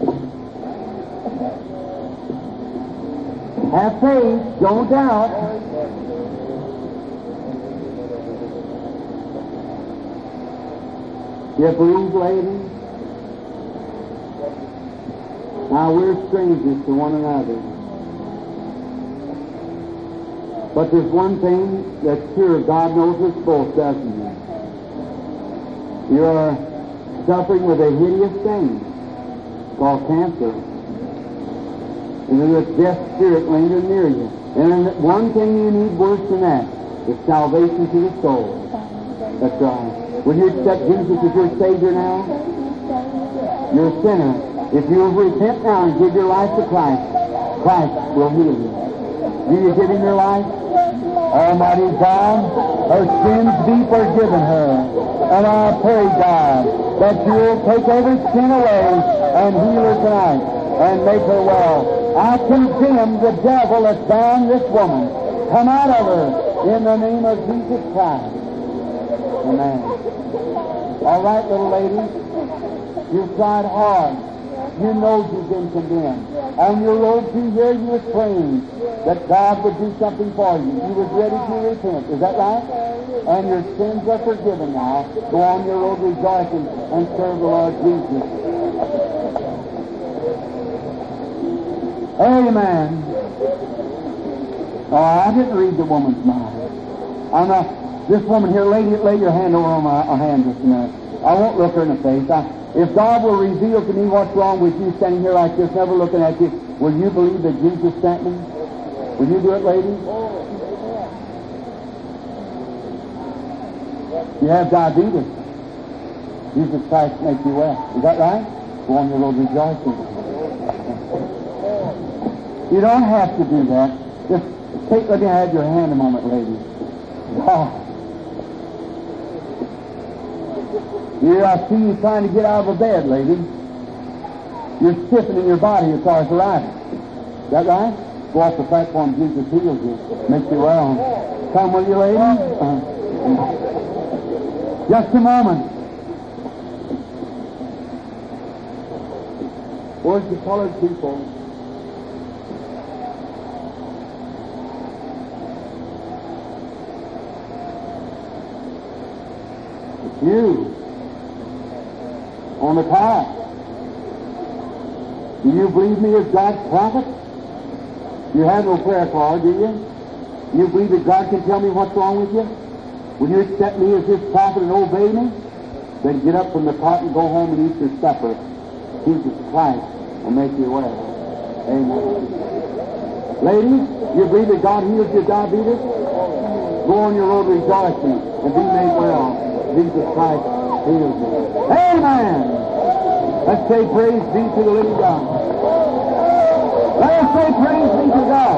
S4: Have faith. Don't doubt. You believe, lady? Now, we're strangers to one another. But there's one thing that's sure, God knows us both, doesn't He? You're suffering with a hideous thing called cancer. And there's a death spirit lingering near you. And one thing you need worse than that is salvation to the soul. That's right. Will you accept Jesus as your Savior now? You're a sinner. If you will repent now and give your life to Christ, Christ will heal you. Do you give Him your life? Almighty God, her sins be forgiven her. And I pray, God, that you will take every sin away and heal her tonight and make her well. I condemn the devil that's bound this woman. Come out of her in the name of Jesus Christ. Amen. All right, little lady, you've tried hard. You know you've been condemned. On your road to here, you were praying that God would do something for you. You was ready to repent. Is that right? And your sins are forgiven now. Go on your road rejoicing and serve the Lord Jesus. Amen. Oh, I didn't read the woman's mind. I'm not. This woman here, lay, lay your hand over on my hand just a minute. I won't look her in the face. I, if God will reveal to me what's wrong with you standing here like this, never looking at you, will you believe that Jesus sent me? Will you do it, lady? You have diabetes. Jesus Christ makes you well. Is that right? Go on your road rejoicing. You don't have to do that. Just take, let me have your hand a moment, lady. Oh. Here I see you trying to get out of the bed, lady. You're stiffening your body as far as arthritis. Is that right? Go off the platform, Jesus heals you. Makes you well. Come with you, lady. Uh, just a moment. Where's the colored people? You on the path. Do you believe me as God's prophet? You have no prayer card, do you? You believe that God can tell me what's wrong with you? Will you accept me as His prophet and obey me? Then get up from the cot and go home and eat your supper. Jesus Christ will make you well. Amen. Ladies, you believe that God heals your diabetes? Go on your road rejoicing and be made well. Jesus Christ heals you. Amen! Let's say praise be to the living God. Let us say praise be to God.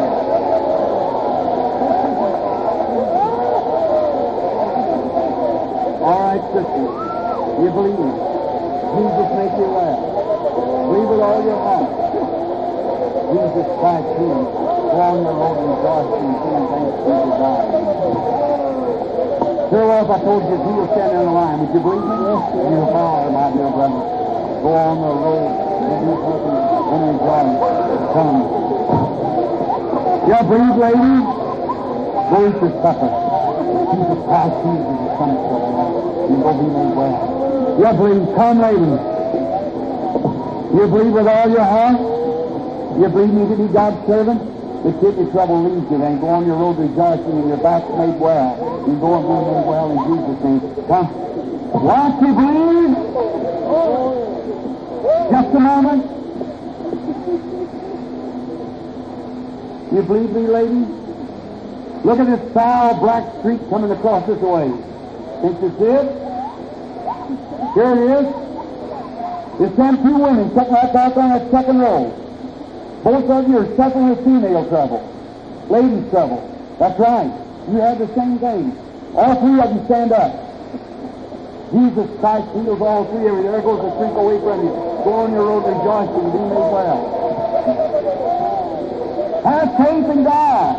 S4: All right, sisters, you believe. Jesus make you well. Believe with all your heart. Jesus Christ heals. Go on your road rejoicing and giving thanks be to God. Sure, well, if I told you he was standing on the line, would you believe me? Yes, you are, my dear brother. Go on the road and do something and enjoy it. Come. You believe, lady? Go eat your supper. Jesus Christ, Jesus is coming for the Lord. You go be made well. You believe? Come, lady. You believe with all your heart? You believe me to be God's servant? the kidney trouble leaves you, then go on your road rejoicing and your back's made well. You go and be made well in Jesus' name. Come. What you believe? Just a moment. You believe me, lady? Look at this foul black streak coming across this way. Think you see it? Here it is. There's them two women sitting right back on that second row. Both of you are suffering with female trouble. Ladies' trouble. That's right. You have the same thing. All three of them stand up. Jesus Christ heals all three of you. There goes the streak away from you. Go on your road rejoicing and be made well. Have faith in God.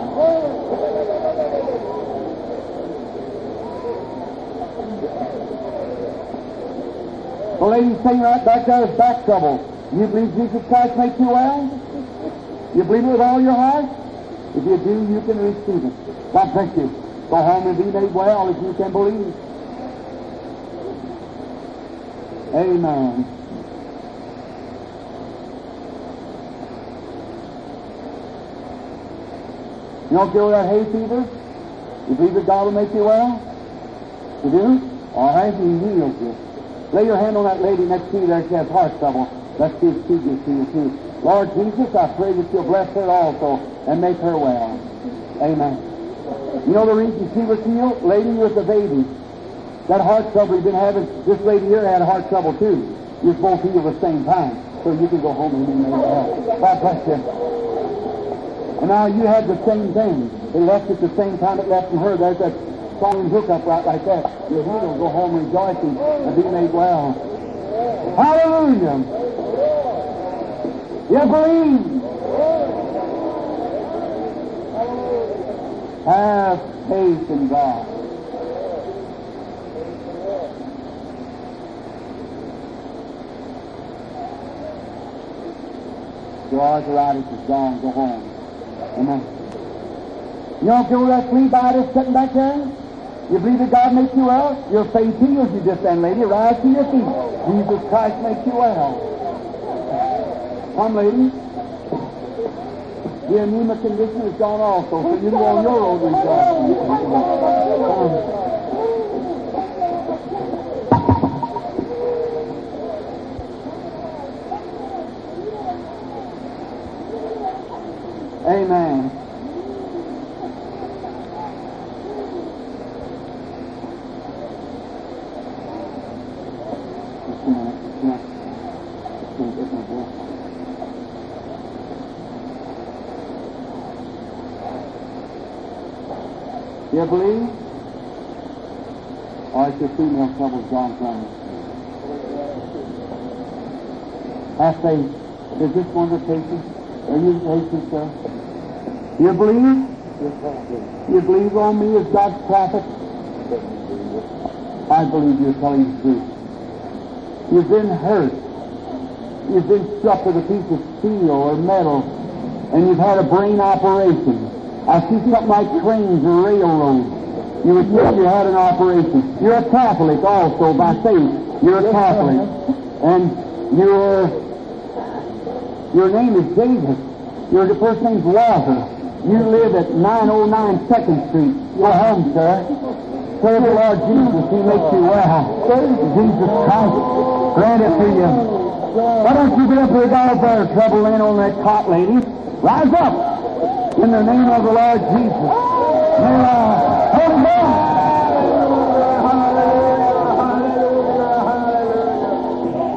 S4: The lady sitting right back there is back trouble. You believe Jesus Christ makes you well? You believe it with all your heart? If you do, you can receive it. God bless you. Go home and be made well if you can believe. Amen. You don't feel that hay fever? You believe that God will make you well? You do? All right, He heals you. Lay your hand on that lady next to you there. She has heart trouble. Let's see if she gets to you too. Lord Jesus, I pray that you'll bless her also and make her well. Amen. You know the reason she was healed? Lady with the baby. That heart trouble you've been having, this lady here had heart trouble too. You was both healed at the same time. So you can go home and be made well. God bless you. And now you had the same thing. It left at the same time it left from her. There's that strong hook up right like that. You're healed. Go home rejoicing and be made well. Hallelujah. You believe. Have faith in God. Your arthritis is gone. Go home. Amen. You don't feel that flea biter sitting back there? You believe that God makes you well? Your faith heals you just then, lady. Rise to your feet. Jesus Christ makes you well. Come, lady. The anemic condition is gone also, so you can go on your road rejoicing. Amen. You believe? Or is your female trouble gone from you? Have faith. Is this one of the cases? Are you patient, sir? You believe? You believe on me as God's prophet? I believe you're telling the truth. You've been hurt. You've been struck with a piece of steel or metal, and you've had a brain operation. I see something like trains or railroads. You were told you had an operation. You're a Catholic also by faith. You're a Catholic. And your your name is David. Your first name's Walter. You live at nine oh nine second Street. Go home, sir. Serve the Lord Jesus. He makes you well. Jesus Christ. Grant it to you. Why don't you get up here, God, for trouble laying on that cot, lady? Rise up. In the name of the Lord Jesus. May uh, Holy Ghost